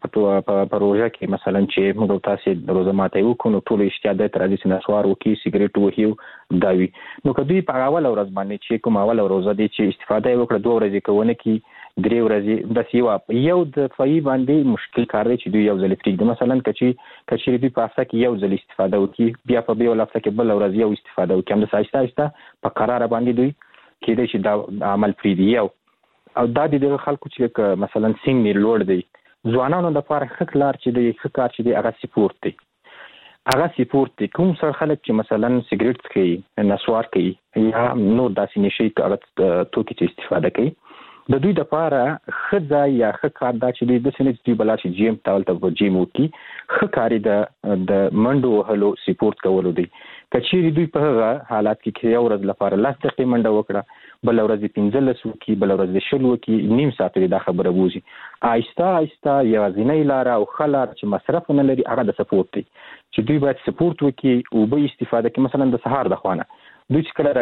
روزه کې مثلا چې موږ تاسو روزه ماته وکړو ټول اشتیاق تر دې نسوار وکي سیګریټ وهیو داوي نو کدی په اول ورځ باندې چې کوم اول روزه دي چې استفاده وکړه 2 ورځې کوونه کې 3 ورځې بس یو د فای باندې مشکل کار دی چې دوی یو ځل فریږي. مثلا کچې دوی په افسه کې یو ځل استفاده وکي بیا په بیا ولافته کې بل ورځ یو استفاده وکي هم د سایسته آهسته په قرار باندې دوی کېدای شي دا عمل فریدي یو او دا د خلکو چې مثلا سنگ لوړ دی ځوانانو د لپاره ښه کار چې دی ښه کار چې دی هغه سپورت دی. هغه سپورت دی کوم سره خلک چې مثلا سیګریټ کوي نسوار کوي یا نور داسې نشي هغه توکي چې استفاده کوي د دوی د لپاره ښه یا ښه کار دا چې د سنې دوی بلا چې جیم تاول ته جیم وکي ښه کاری د منډو وهلو سپورت کولو دی. کچېری دوی په هغه حالات کې یو ورځ لپاره 10 دقیقې منډه وکړه بل ورځ 15 وکي بل ورځ 10 وکي نیم ساعت دا خبره بوزي آهسته آهسته یوازینۍ لار او خلار چې مصرف نه لري هغه د سپورت دی چې دوی باید سپورت وکي او به استفاده کوي. مثلا د سهار د خوانه دوی چې کله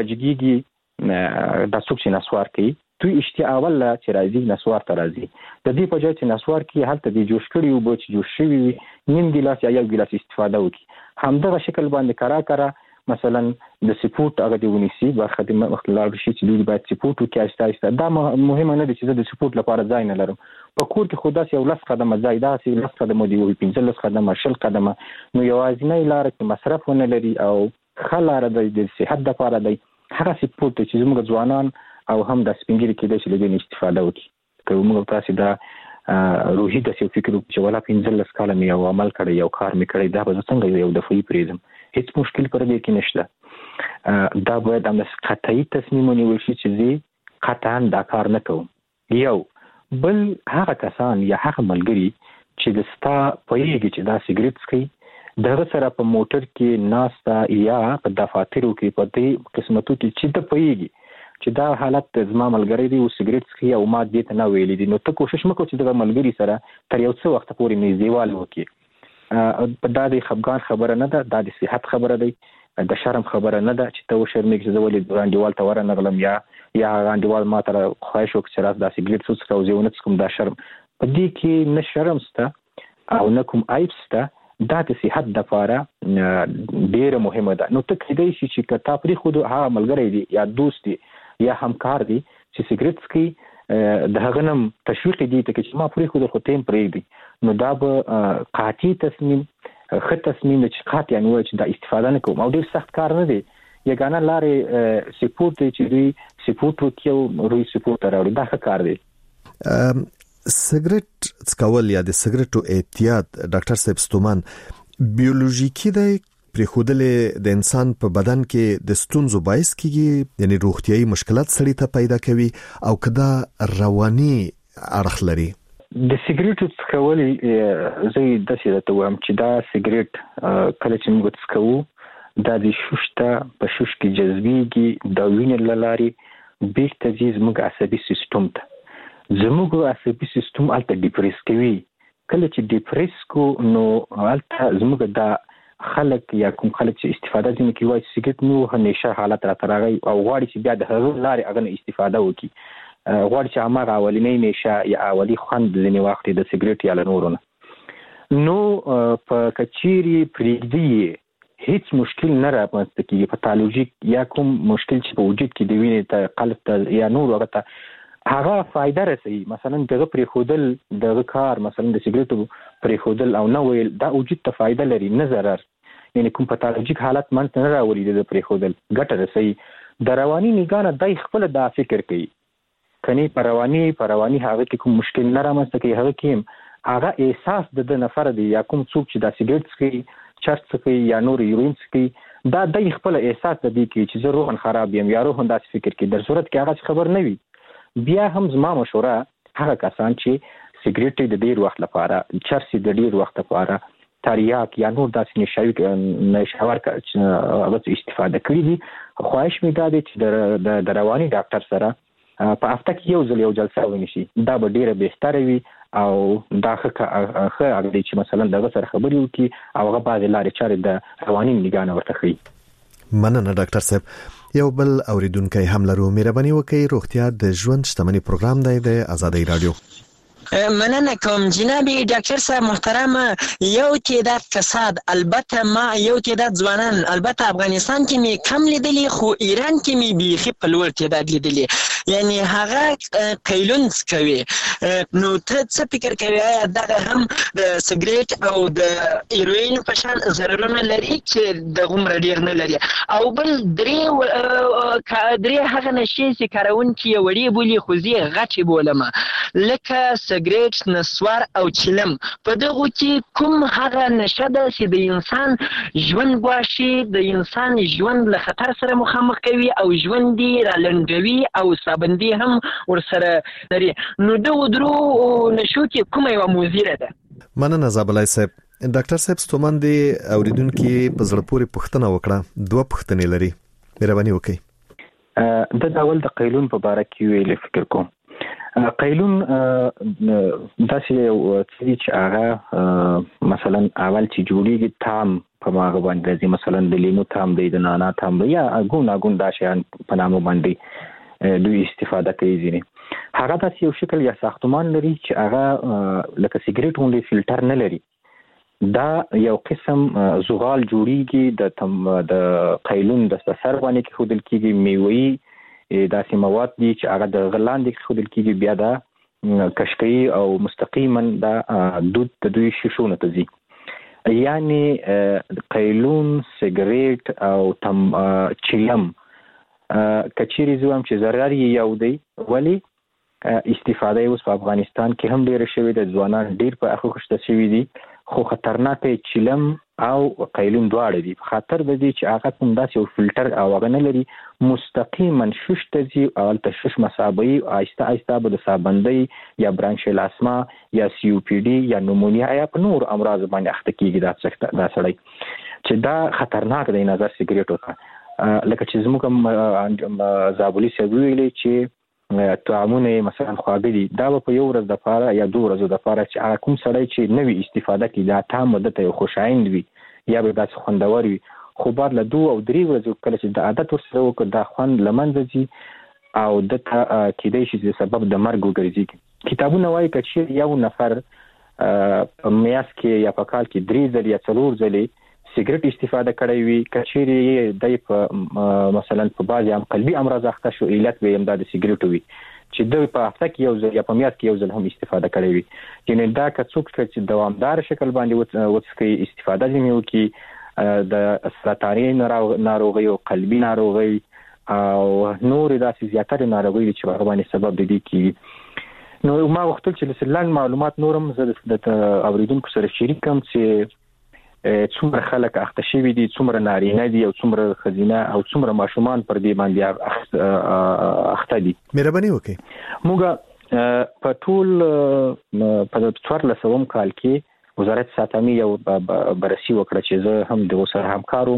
راځيږي د څوک چې نسوار کوي دوی اشتیا اول چې راځي نسوار ته راځي د دې په ځای چې نسوار کوي هلته دی جوش کړي او به چې جوش شوی نیم ګلاس یا یو ګلاس استفاده وکي همدغه شکل باندې کرا مثلا د سپورت هغه دی ونیسي برخه د مخلار شي چې دوی باید سپورت وکړي آهسته آهسته. دا مهمه نه دي چې د سپورت لپاره ځای نه لرم په کور کې خدا سي ولس قدمه ځای دا سي ولس قدمه دی 15 قدمه 10 قدمه نو یوازینۍ لار چې مصرف ونه لري او خلاره د صحت لپاره دی هغه سپورت چې موږ ځوانان او هم د سپینګری کې د شلګین استفاده وکړي. که موږ تاسو دا روحي د فکر چې ولا 15 کال مې یو عمل کړی یو کار مې کړی دا به څنګه یو دفعي پریزم هیڅ مشکل پر دې کې نشته. دا باید هم قطعي تصمیم ونیول شي چې زه قطعا دا کار نه کوم. یو بل هغه کسان یا هغه ملګري چې د ستا پوهیږي چې دا سیګریټ څکي دغه سره په موټر کې ناستا یا په دفاترو کې په دې قسمتو کې چې ته پوهیږي چې دا حالت زما ملګری دی او سیګریټ څکي او ما دې ته نه ویلې دي نو ته کوشش وکړه چې د ملګری سره تر یو څه وخت پورې میزیوال وکړي په دادی خپګان خبره نه ده، د صحت خبره ده، د شرم خبره نه ده چې ته وشرمېږي چې زه ولې ګاونډیوال ته ورنغلم یا ګاونډیوال ما ته خواهش وکړي چې راځه دا سګرټ وڅښه او زه ونه څښم. دا شرم په دې کې نه شرم شته او نه کوم عیب شته، دا د صحت لپاره ډیره مهمه ده. نو ته کېدای شي چې که تا پرېښودو هغه ملګری دی یا دوست دی یا همکار دی چې سګرټ څښي، د هغه نه تشویق دی ته چې ما پرېښودل خو ته هم پرېږدي، نو دا به قاطع تصمیم ښه تصمیم دی چې قاطع نه وایي چې دا استفاده نه کوم. او ډېر سخت کار نه دی، یګانه لارې سپورت دی چې دوی سپورت وکړي او روی سپورت ته راوړي، دا ښه کار دی. سګرټ څکول یا د سګرټو اعتیاد ډاکټر صاحب ستومان بیولوژیکی دی پرېښودل د انسان په بدن کې د ستونزو باعث کیږي، یعنی روغتیايي مشکلات سړی ته پیدا کوي او کدا رواني اړخ لري. د سګرټو څکول زه داسې راته وایم چې دا سګرټ کله چې موږ څکو دا د شوشته په شوش کې جذبېږي، د وینې له لارې بیرته ځي زموږ عصبي سیستم ته، زموږ عصبي سیستم هلته ډیپریس کوي. کله چې ډیپریس کو نو هلته زموږ دا خلک یا کوم خلک چې استفاده ځینې کوي وایي سګرټ نو همیشه حالت راته راغی او غواړي چې بیا د هغه لارې هغه نه استفاده وکړي، غواړي چې هماغه اولنۍ نیشه یا اولي خوند ځینې وخت د سګرټ یا له نورو نه. نو په کچيري پرېږدي هیڅ مشکل نه رامنځته کیږي، پاتالوژیک یا کوم مشکل چې په وجود کې د وینې ته قلب ته یا نور هغه ته هغه فائدہ رسوي. مثلا دغه پرېښودل دغه کار مثلا د سګرټو پرېښودل او نه ویل دا وجود ته فائدہ لري نه ضرر، یعنی کوم پاتالوژیک حالت منځ نه راوړي د پرېښودل ګټه رسوي. د رواني نگاه دای خپل دا فکر کوي کني په رواني هغه کې کوم مشکل نه رامنځته کوي، هغه کې هغه احساس د نفر دی یا کوم څوک چې دا سګرټ څکي چرس څکي یا نور یورین څکي دا دای خپل احساس د دې کې چې زه روحن خراب یم یا روحن داسې فکر کوي، در صورت کې هغه خبر نه وي. بیا هم زما مشوره هغه کسان چې سګرټ د ډیر وخت لپاره، چرس د ډیر وخت لپاره، تریاک یا نور داسې نشاور هغه استفاده کړی دي، خواهش مې دا دی چې د رواني ډاکټر سره په هفته کې یو جلسه ونیسي، دا به ډیره بهتره وي او دا ښه هغه دی چې مثلا دغه سره خبرې وکړي او هغه بعضې لارې چارې د رواني نګاه نه ورته ښیي. مننه ډاکټر صاحب. یو بل اوریدونکو هم لرو، مهرباني وکړئ. روغتیا د ژوند شتمنۍ پروګرام دی د آزادۍ رادیو. مننه کوم جناب ډاکټر صاحب محترم. یو تعداد کساد البته ما یو تعداد ځوانان البته افغانستان کې می کم لیدلی، خو ایران کې می بیخي په لوړ تعداد لیدلی، یعنی هغه قیلون کوي. نو ته څه فکر کوي آیا دا هم د سګریټ او د هیروین په شان ضررونه لري چې د غومره ډیر نه لري؟ او بل درې هغه نشي چې کارونکي وړي بولی خو زه غټي بولم لکه سګریټ، نسوار او چلم. په دغه کې کوم هغه نشه ده چې د انسان ژوند ګواښي، د انسان ژوند له خطر سره مخامخ کوي او ژوند یې رالنډوي او سابندي هم ورسره لري؟ نو دغه درو نشو کې کومه یوه مضره ده؟ مننه زابلای صاحب. ډاکټر صاحب ستومن دی اوریدونکو په زړه پورې پوښتنه وکړه، دوه پوښتنې لري، مهرباني وکړئ. د اول د قیلون په اړه کې ویل فکر کوم. قیلون داسې څه چې هغه مثلا اول چې جوړیږي تام په ماغه باندې راځي، مثلا د لیمو تام دی، د نانا تام دی، یا ګون دا شیان په نامو باندې دوی استفاده کوي. ځینې هغه داسې یو شکل یا ساختمان لري چې هغه لکه سګریټ غوندې فلټر نه لري. دا یو قسم زغال جوړیږي د قیلون د سر باندې کې خودل کېږي، میوي داسې مواد دي چې هغه د غلاندې کې خودل کېږي، بیا دا کشکي او مستقیما دا دود د دوی شیشو نه ته ځي. یعنی قیلون، سګریټ او چلم کچيري زوم چې ضرر یې یو دی، ولی استفاده اوس په افغانستان کې هم ډیر شوی د ځوانان ډیر په اخو خشته شوی دي، خو خطرناک چلم او قیلون دواړه دي. خطر د دې چې هغه کوم داسې یو فلټر او هغه نه لري، مستقیما شش ته ځي او تشوش مسابقي آهسته آهسته به د سابندۍ یا برانشیل اسما یا سی او پی ډي یا نمونیا یا نور امراض باندې اخته کیږي. دا سړی چې دا خطرناک دی نظر سګریټو ته. لکه چې زموږ زابلی سوي ویلي چې طعامونه مثلا خواږه دي دا په یو ورځ د لپاره یا 2 ورځې د لپاره چې کوم سړی چې نوې استفاده کوي دا تام مدته یو خوشایند وي یا به داسې خوندور وي خو بعد له 2 او 3 ورځې کله چې د عادت ورسره وکړ دا خوند لمنځه ځي او د کېدای شي چې سبب د مرګ وګرځي. کتابونه وایي چې یو نفر په میاس کې یا په کال کې 3 ځله یا 4 ځله سیګریټ استفاده کړی وي کچېری د مثلا په بعضی هم قلبي امراض اخته شو علت به هم د سیګریټ وي چې د په هفته کې یو ځل یا په میاشت کې یو ځل هم استفاده کړی وي. یعنی دا که څوک چې دوامدار شکل باندې وڅکي استفاده دي وکي د سرطاني ناروغي او قلبي ناروغي او نور داسې زیاتره ناروغي چې هغه باندې سبب دي کی نو ما وختل چې لسلان معلومات نورم زه د اوریدونکو سره شریکم چې څومره خلک اخته شوي دي څومره نارینه دي او څومره خزینه او څومره ماشومان پر دې باندې اخته دي. مهرباني وکړئ. موږ په ټول په 1400 کال کې وزارت ساتمی یو بررسي وکړه چې زه هم د وسره همکاروم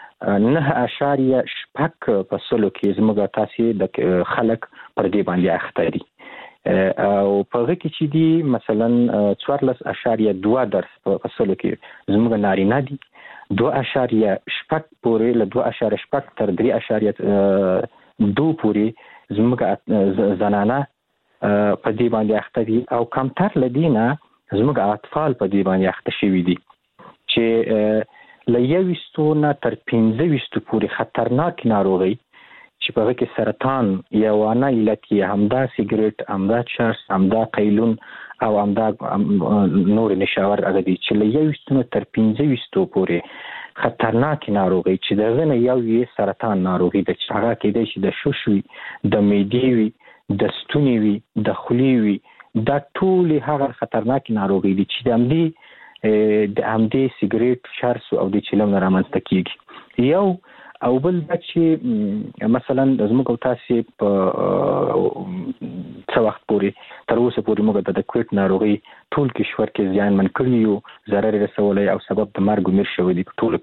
9.8% په سلو کې زموږ تاسو د خلک پر دې باندې اخته دي او په هغه کې چې دی مثلا 14.2 درس په فصلو کې زموږ نارینه دي 2.8 پورې له 2.8 تر 3.2 پورې زموږ زنانه په دې باندې اخته دي او کمتر لدینه زموږ اطفال په دې باندې اخته شوي دي چې له 20 نه تر 25 پورې خطرناک ناروغي چې په هغه کې سرطان یا وانه علت کې همدا سیګریټ همدا چرس همدا قیلون او همدا نور نشاور هغه دي چې له 20 تر 25 پورې خطرناک ناروغي چې دغه نه یو یې سرطان ناروغي د هغه کې د شي د شوشوي د معدې وي د ستوني وي د خولي وي دا ټول هغه خطرناک ناروغي دي چې د همدې سیګریټ چرس او د چلم رامنځته کیږي. یو او بل چې مثلا زموږ تاسو په څو وخت پورې تر اوسه پورې موږ د کوټ ناروغي ټول کشور کې زیان من کړی یو ضرر رسولای او سبب د مرګ میر شوی دی په ټول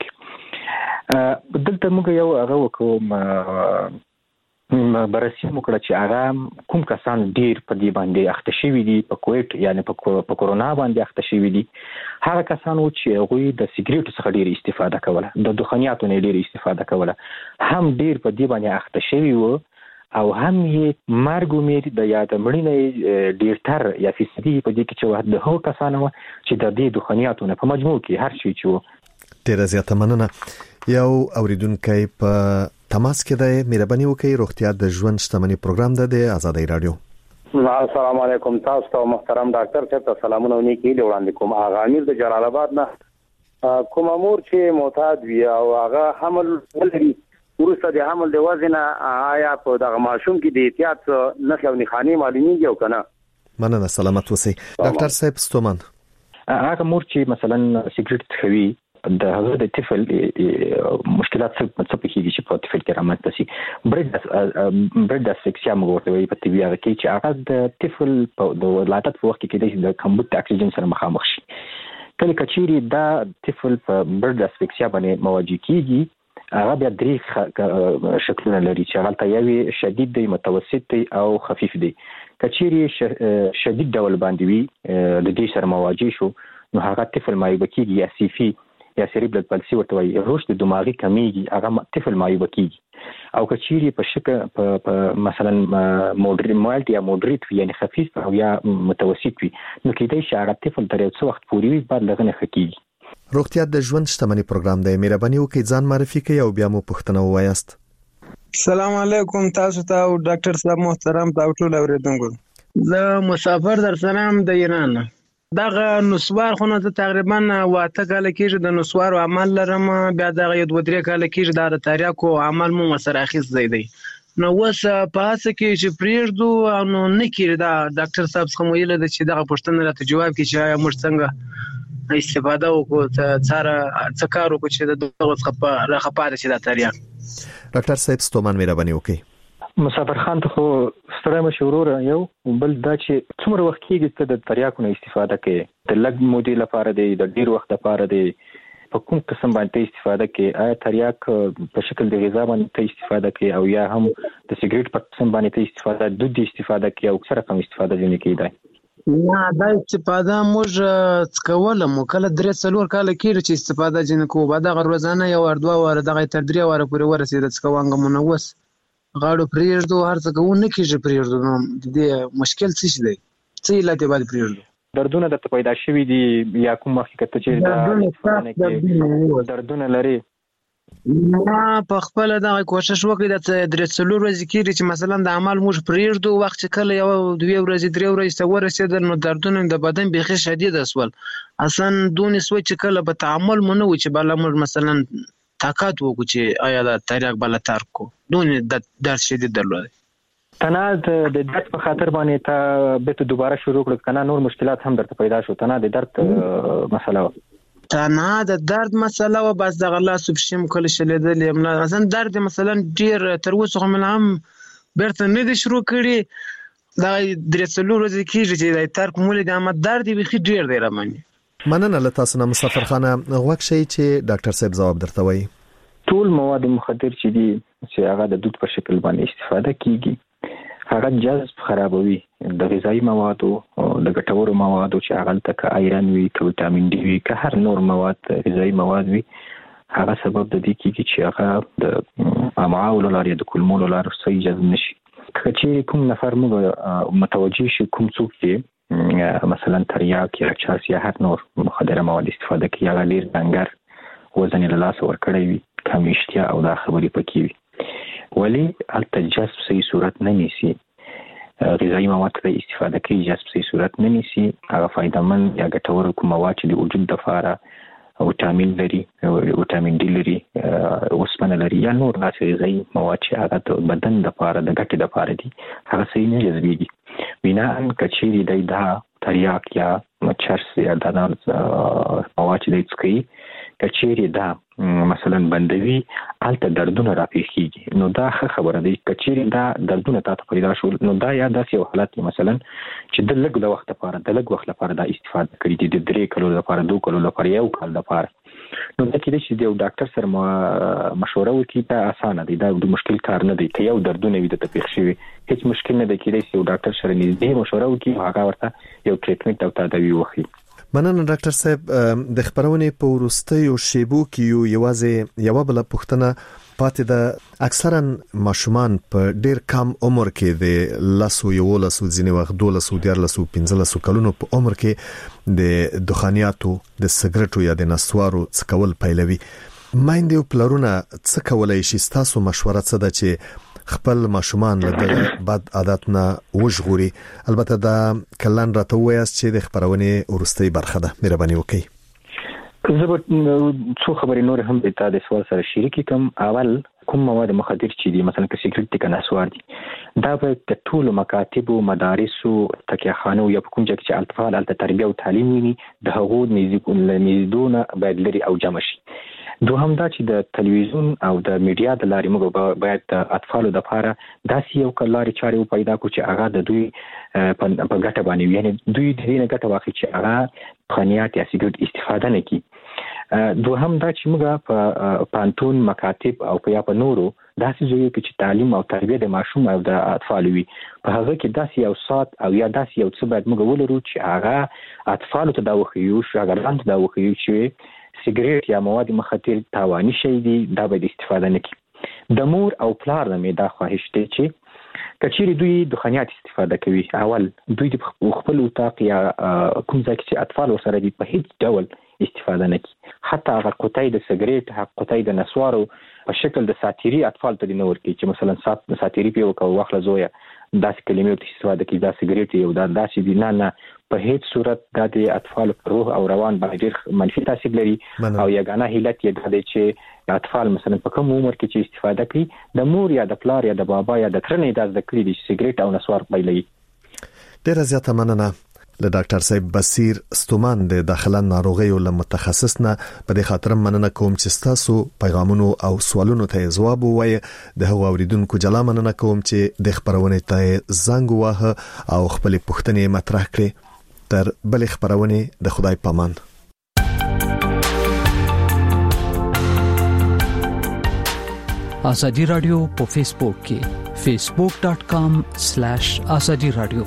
کې. دلته موږ یو هغه وکړو بررسي وکړه چې هغه کوم کسان ډیر په دې باندې اخته شوي دي په کوټ یعنی په کورونا باندې اخته شوي دي هغه کسان چې هغه د سیګریټ څخه ډیر استفاده کوله د دخانیاتو نه ډیر استفاده کوله هم ډیر په دې باندې اخته شوي وو او هم یې مرګ امید د یاد مړینې ډیر تر یا فیصدي په دې کې چې واحد د هغو کسانو چې د دې دخانیاتو نه په مجموع کې هر شي چې ډیر زیاته مننه. یو اوریدونکو په تماس کې د مهرباني وکړئ روغتیا د ژوند شتمنۍ پروګرام د آزادۍ رادیو. السلام علیکم تاسو ته محترم ډاکټر صاحب سلامونه ونیکي وړاندې کوم هغه امیر د جلال آباد نه کوم امور چې معتاد وي او هغه حمل ولري ورسته د حمل د وزن آیا په دغه ماشوم کې د احتیاط نښې او نښانې معلومیږي او کنه. مننه سلامت اوسئ. ډاکټر صاحب ستومن هغه مور چې مثلا سیګریټ څښي د هغه د طفل مشکلات څه پکې چې په طفل کې رامنځته شي برډ اسفکسیا موږ ورته وایي په طبي هغه کې چې هغه د طفل د ولادت په وخت کې د کمبود اکسیجن سره مخامخ شي کله کچيري دا طفل په برډ اسفکسیا باندې مواجه کیږي هغه بیا درې شکلونه لري چې هغه یوه شدید دی متوسط دی او خفیف دی کچيري شدید ډول باندې وي د دې سره مواجه شو نو هغه طفل مایوب کیږي یا سیفي یا سریبرال پلسی ورته وایي رشد دماغي کمیږي هغه طفل مایوب کیږي او کچيري په شکل په مثلا مودریټ یا مودریټ یعنی خفیف او یا متوسط وي نو کېدای شي هغه طفل تر څو وخت پورې وي بعد لغنه خکېږي. روغتیا د ژوند شتمنۍ پروګرام د مهرباني وکړئ ځان معرفي کړئ او بیا مو پوښتنه ووایاست. السلام علیکم تاسو ته او ډاکټر صاحب محترم تاسو ټول اوریدونکو زه مسافر در سلام د ایران دغه نسوار خو نه تقریبا واته کال کېږي د نسوار عمل لرم بیا دغه 2-3 کال کېږي د تاریخو عمل مو مسره اخیس دی نو وس په هڅه کې چې پریږدو نو نه کېږي دا ډاکټر صاحب څخه ویل د چې دغه پوښتنه راته جواب کې چې موږ څنګه استفاده وکړو څه کار وکړو چې دغه څخه راخپاده شي دا تاریخ. ډاکټر صاحب ستومن مهرباني وکړئ. مسافر خان ته خو ستړی مشورور یو بل دا چې څومره وخت کېږي ته د تریاکو نه استفاده کوي د لږ مودې لپاره دی د ډیر وخت لپاره دی په کوم قسم باندې استفاده کوي؟ آیا تریاک په شکل د غذا باندې استفاده کوي او یا هم د سیګریټ په قسم باندې استفاده د استفاده کوي او څه رقم استفاده جوړ کیدای؟ نه دا استفاده موږ څکول مو کله 3-4 کال کېږي چې استفاده جن کوو بعد غو روزانه یو ور 2 ور دغه تر 3 ور پورې ورسېد څکوانګ مونږ وس غاړو پریږدو هر څه کوو نه کېږي پریږدو نو د مشکل څه دی څه علت دی باندې پریږدو دردونه د پیدا شوی دي یا کوم حقیقت چې دردونه لري؟ ما په خپل دغه کوشش وکړ د 3 ورځې کېږي چې مثلا د عمل موږ پریږدو وخت چې کله یو 2 ورځې 3 ورځې ته ورسېدل نو دردونه د بدن بيخي شدید اسول اصلا دونې سوچ چې کله په تعامل مونږ و چې بل موږ مثلا طاقت وکړو چې آیا د تریاک بل ترک کو دونې د درد شدید درلود تنه د درد په خاطر باندې ته به دوباره شروع کړ کنه نور مشکلات هم درته پیدا شو؟ تنه د درد مسله تنه د درد مسله و بس د الله سبحانه کله شلیدل یمنا مثلا درد مثلا ډیر تر اوسه هم برته نه دي شروع کړي دا 3 ورځې کېږي چې د ترک مولد احمد درد به ډیر دی رامني مننه له تاسو نه مسافر خانه غوښ شي چې ډاکټر صاحب جواب درته وایي. ټول مواد مخدر چې دي چې هغه د دود په شکل باندې استفاده کیږي هغه جذب خرابوي د غذایی موادو د ګټورو موادو چې هغه تک آیرن وي که ویټامین ډي وي که هر نور مواد غذایی مواد وي هغه سبب د دې کیږي چې هغه د امعاء لارې د کولمو لارې صحیح جذب نشي. چې کوم نفر موږ متوجي شي کوم څوک چې مثلا تریاک یا چاس یا هر نور مخدر مواد استفاده کوي هغه ډیر ډنګر وزن له لاس ورکړی وي کم اشتیا او دا خبرې پکې وي ولی التجسس صحیح صورت نه نیسی غذایی مواد ته استفاده کوي جذب صحیح صورت نه نیسی هغه فایدمن یا ګټور کوم مواد چې د وجود د لپاره ویټامین لري ویټامین ډي لري اوسپنه لري یا نور داسې غذایی مواد چې هغه د بدن د لپاره د ګټې لپاره دي هغه صحیح نه جذبېږي بنا ان کچېری دا تریاک یا چرس یا دا مواد چې د څکي کچېری دا مثلا بندوي الته دردونه راپېښیږي نو دا خبره ده کچېری دا دردونه تاسو پیدا شول نو دا یا داسې یو حالت مثلا چې د لږ د وخت لپاره د لږ وخت لپاره دا استفاده کړی دي د 3 کلو لپاره 2 کلو لپاره یو کال لپاره نو دا کې چې یو ډاکټر سره مشوره وکړي دا اسانه دی دا د مشکل کار نه دی که یو دردونه وي د تپېښ شوی هیڅ مشکل نه دی کېدای چې یو ډاکټر سره نږدې مشوره وکړي هغه ورته یو ټریټمنټ او تداوی وکړي. مننه ډاکټر صاحب د خبرونې په وروستیو شیبو کې یو بل پوښتنه پاتې ده اکثرا ماشومان په ډیر کم عمر کې د لاسو یو لاسو ځینې وخت 12 کلونو په عمر کې د دخانیاتو د سګریټو یا د نسوارو څکول پیلوي. مایندې او پلرونه څه کولای شي تاسو مشوره څه ده چې خپل ماشومان له بد عادتونه وژغوري؟ البته دا کلن راته وایاست چې د خبرونې ورستۍ برخه ده مهرباني وکړئ. زه به څو خبرې نور هم د سوال سره شریک کوم. اول کوم مواد مخدر چې دي مثلا که سیګریټ که نسوار دي دا به د ټولو مکاتبو مدارسو تکیهخانو یا په کوم ځای چې اطفال هلته تربیه او تعلیم ویني د هغو نږدونه باید لري او جمع شي. دوهم دا چې د تلویزیون او د میډیا د لارې موږ باید د اطفالو لپاره داسې یو لارې چارې پیدا کړو چې هغه د دوی په ګټه باندې یعنی دوی د دې نه ګټه واخلي چې هغه خنیات یا سیګریټ استفاده نه کوي. دوهم دا چې موږ په پانتون مکاتب او په نورو داسې ځایو کې چې تعلیم او تربیه د ماشوم او د اطفالو وي په هغه کې داسې یو سات او یا داسې یو څه باید موږ ولرو چې هغه اطفالو ته دا وښیو شاګردانو ته دا وښیو چې سیګریټ یا مواد مخدر تاواني شی دي دا باید استفاده نه کړي. د مور او پلار نه مې دا خواهش دی چې کچېری دوی دخانیات استفاده کوي اول دوی د خپل اتاق یا کوم ځای کې اطفال ورسره دي په هیڅ ډول استفاده نه کوي. حتی هغه قطعی د سیګریټ قطعی د نسوارو په شکل د ساتيري اطفال ته نه ورکي چې مثلا ساتيري په وکړه واخله زویا داسې کلمې ته استفاده کوي دا سیګریټ یو دا داسې دي نه په هیڅ صورت د اطفال پر روح او روان باندې ډېر منفي تاثیر لري او یګانه علت یې د چې اطفال مثلا په کوم عمر کې چې استفاده کوي د مور یا د پلار یا د بابا یا د ترنې د ذکر دي سیګریټ او نسوار پیلوي. ډېر زیاته مننه له ډاکټر صاحب بصیر ستومان د داخله ناروغیو له متخصص نه په دې خاطر مننه کوم چې تاسو پیغامونو او سوالونو ته جواب وایي. د هغو اوریدونکو جلا مننه کوم چې د خبرونې ته زنګ واه او خپل پوښتنې مطرح کړې. تر بل خبرونه د خدای پامان. ازادي رادیو په فیسبوک کې facebook.com/azadi radio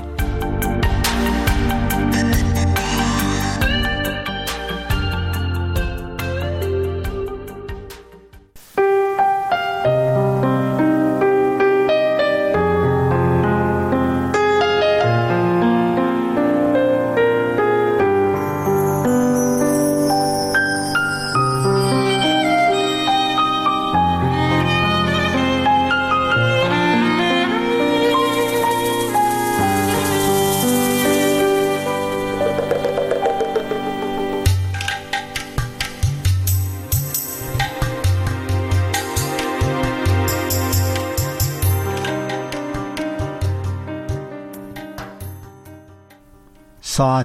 ساعت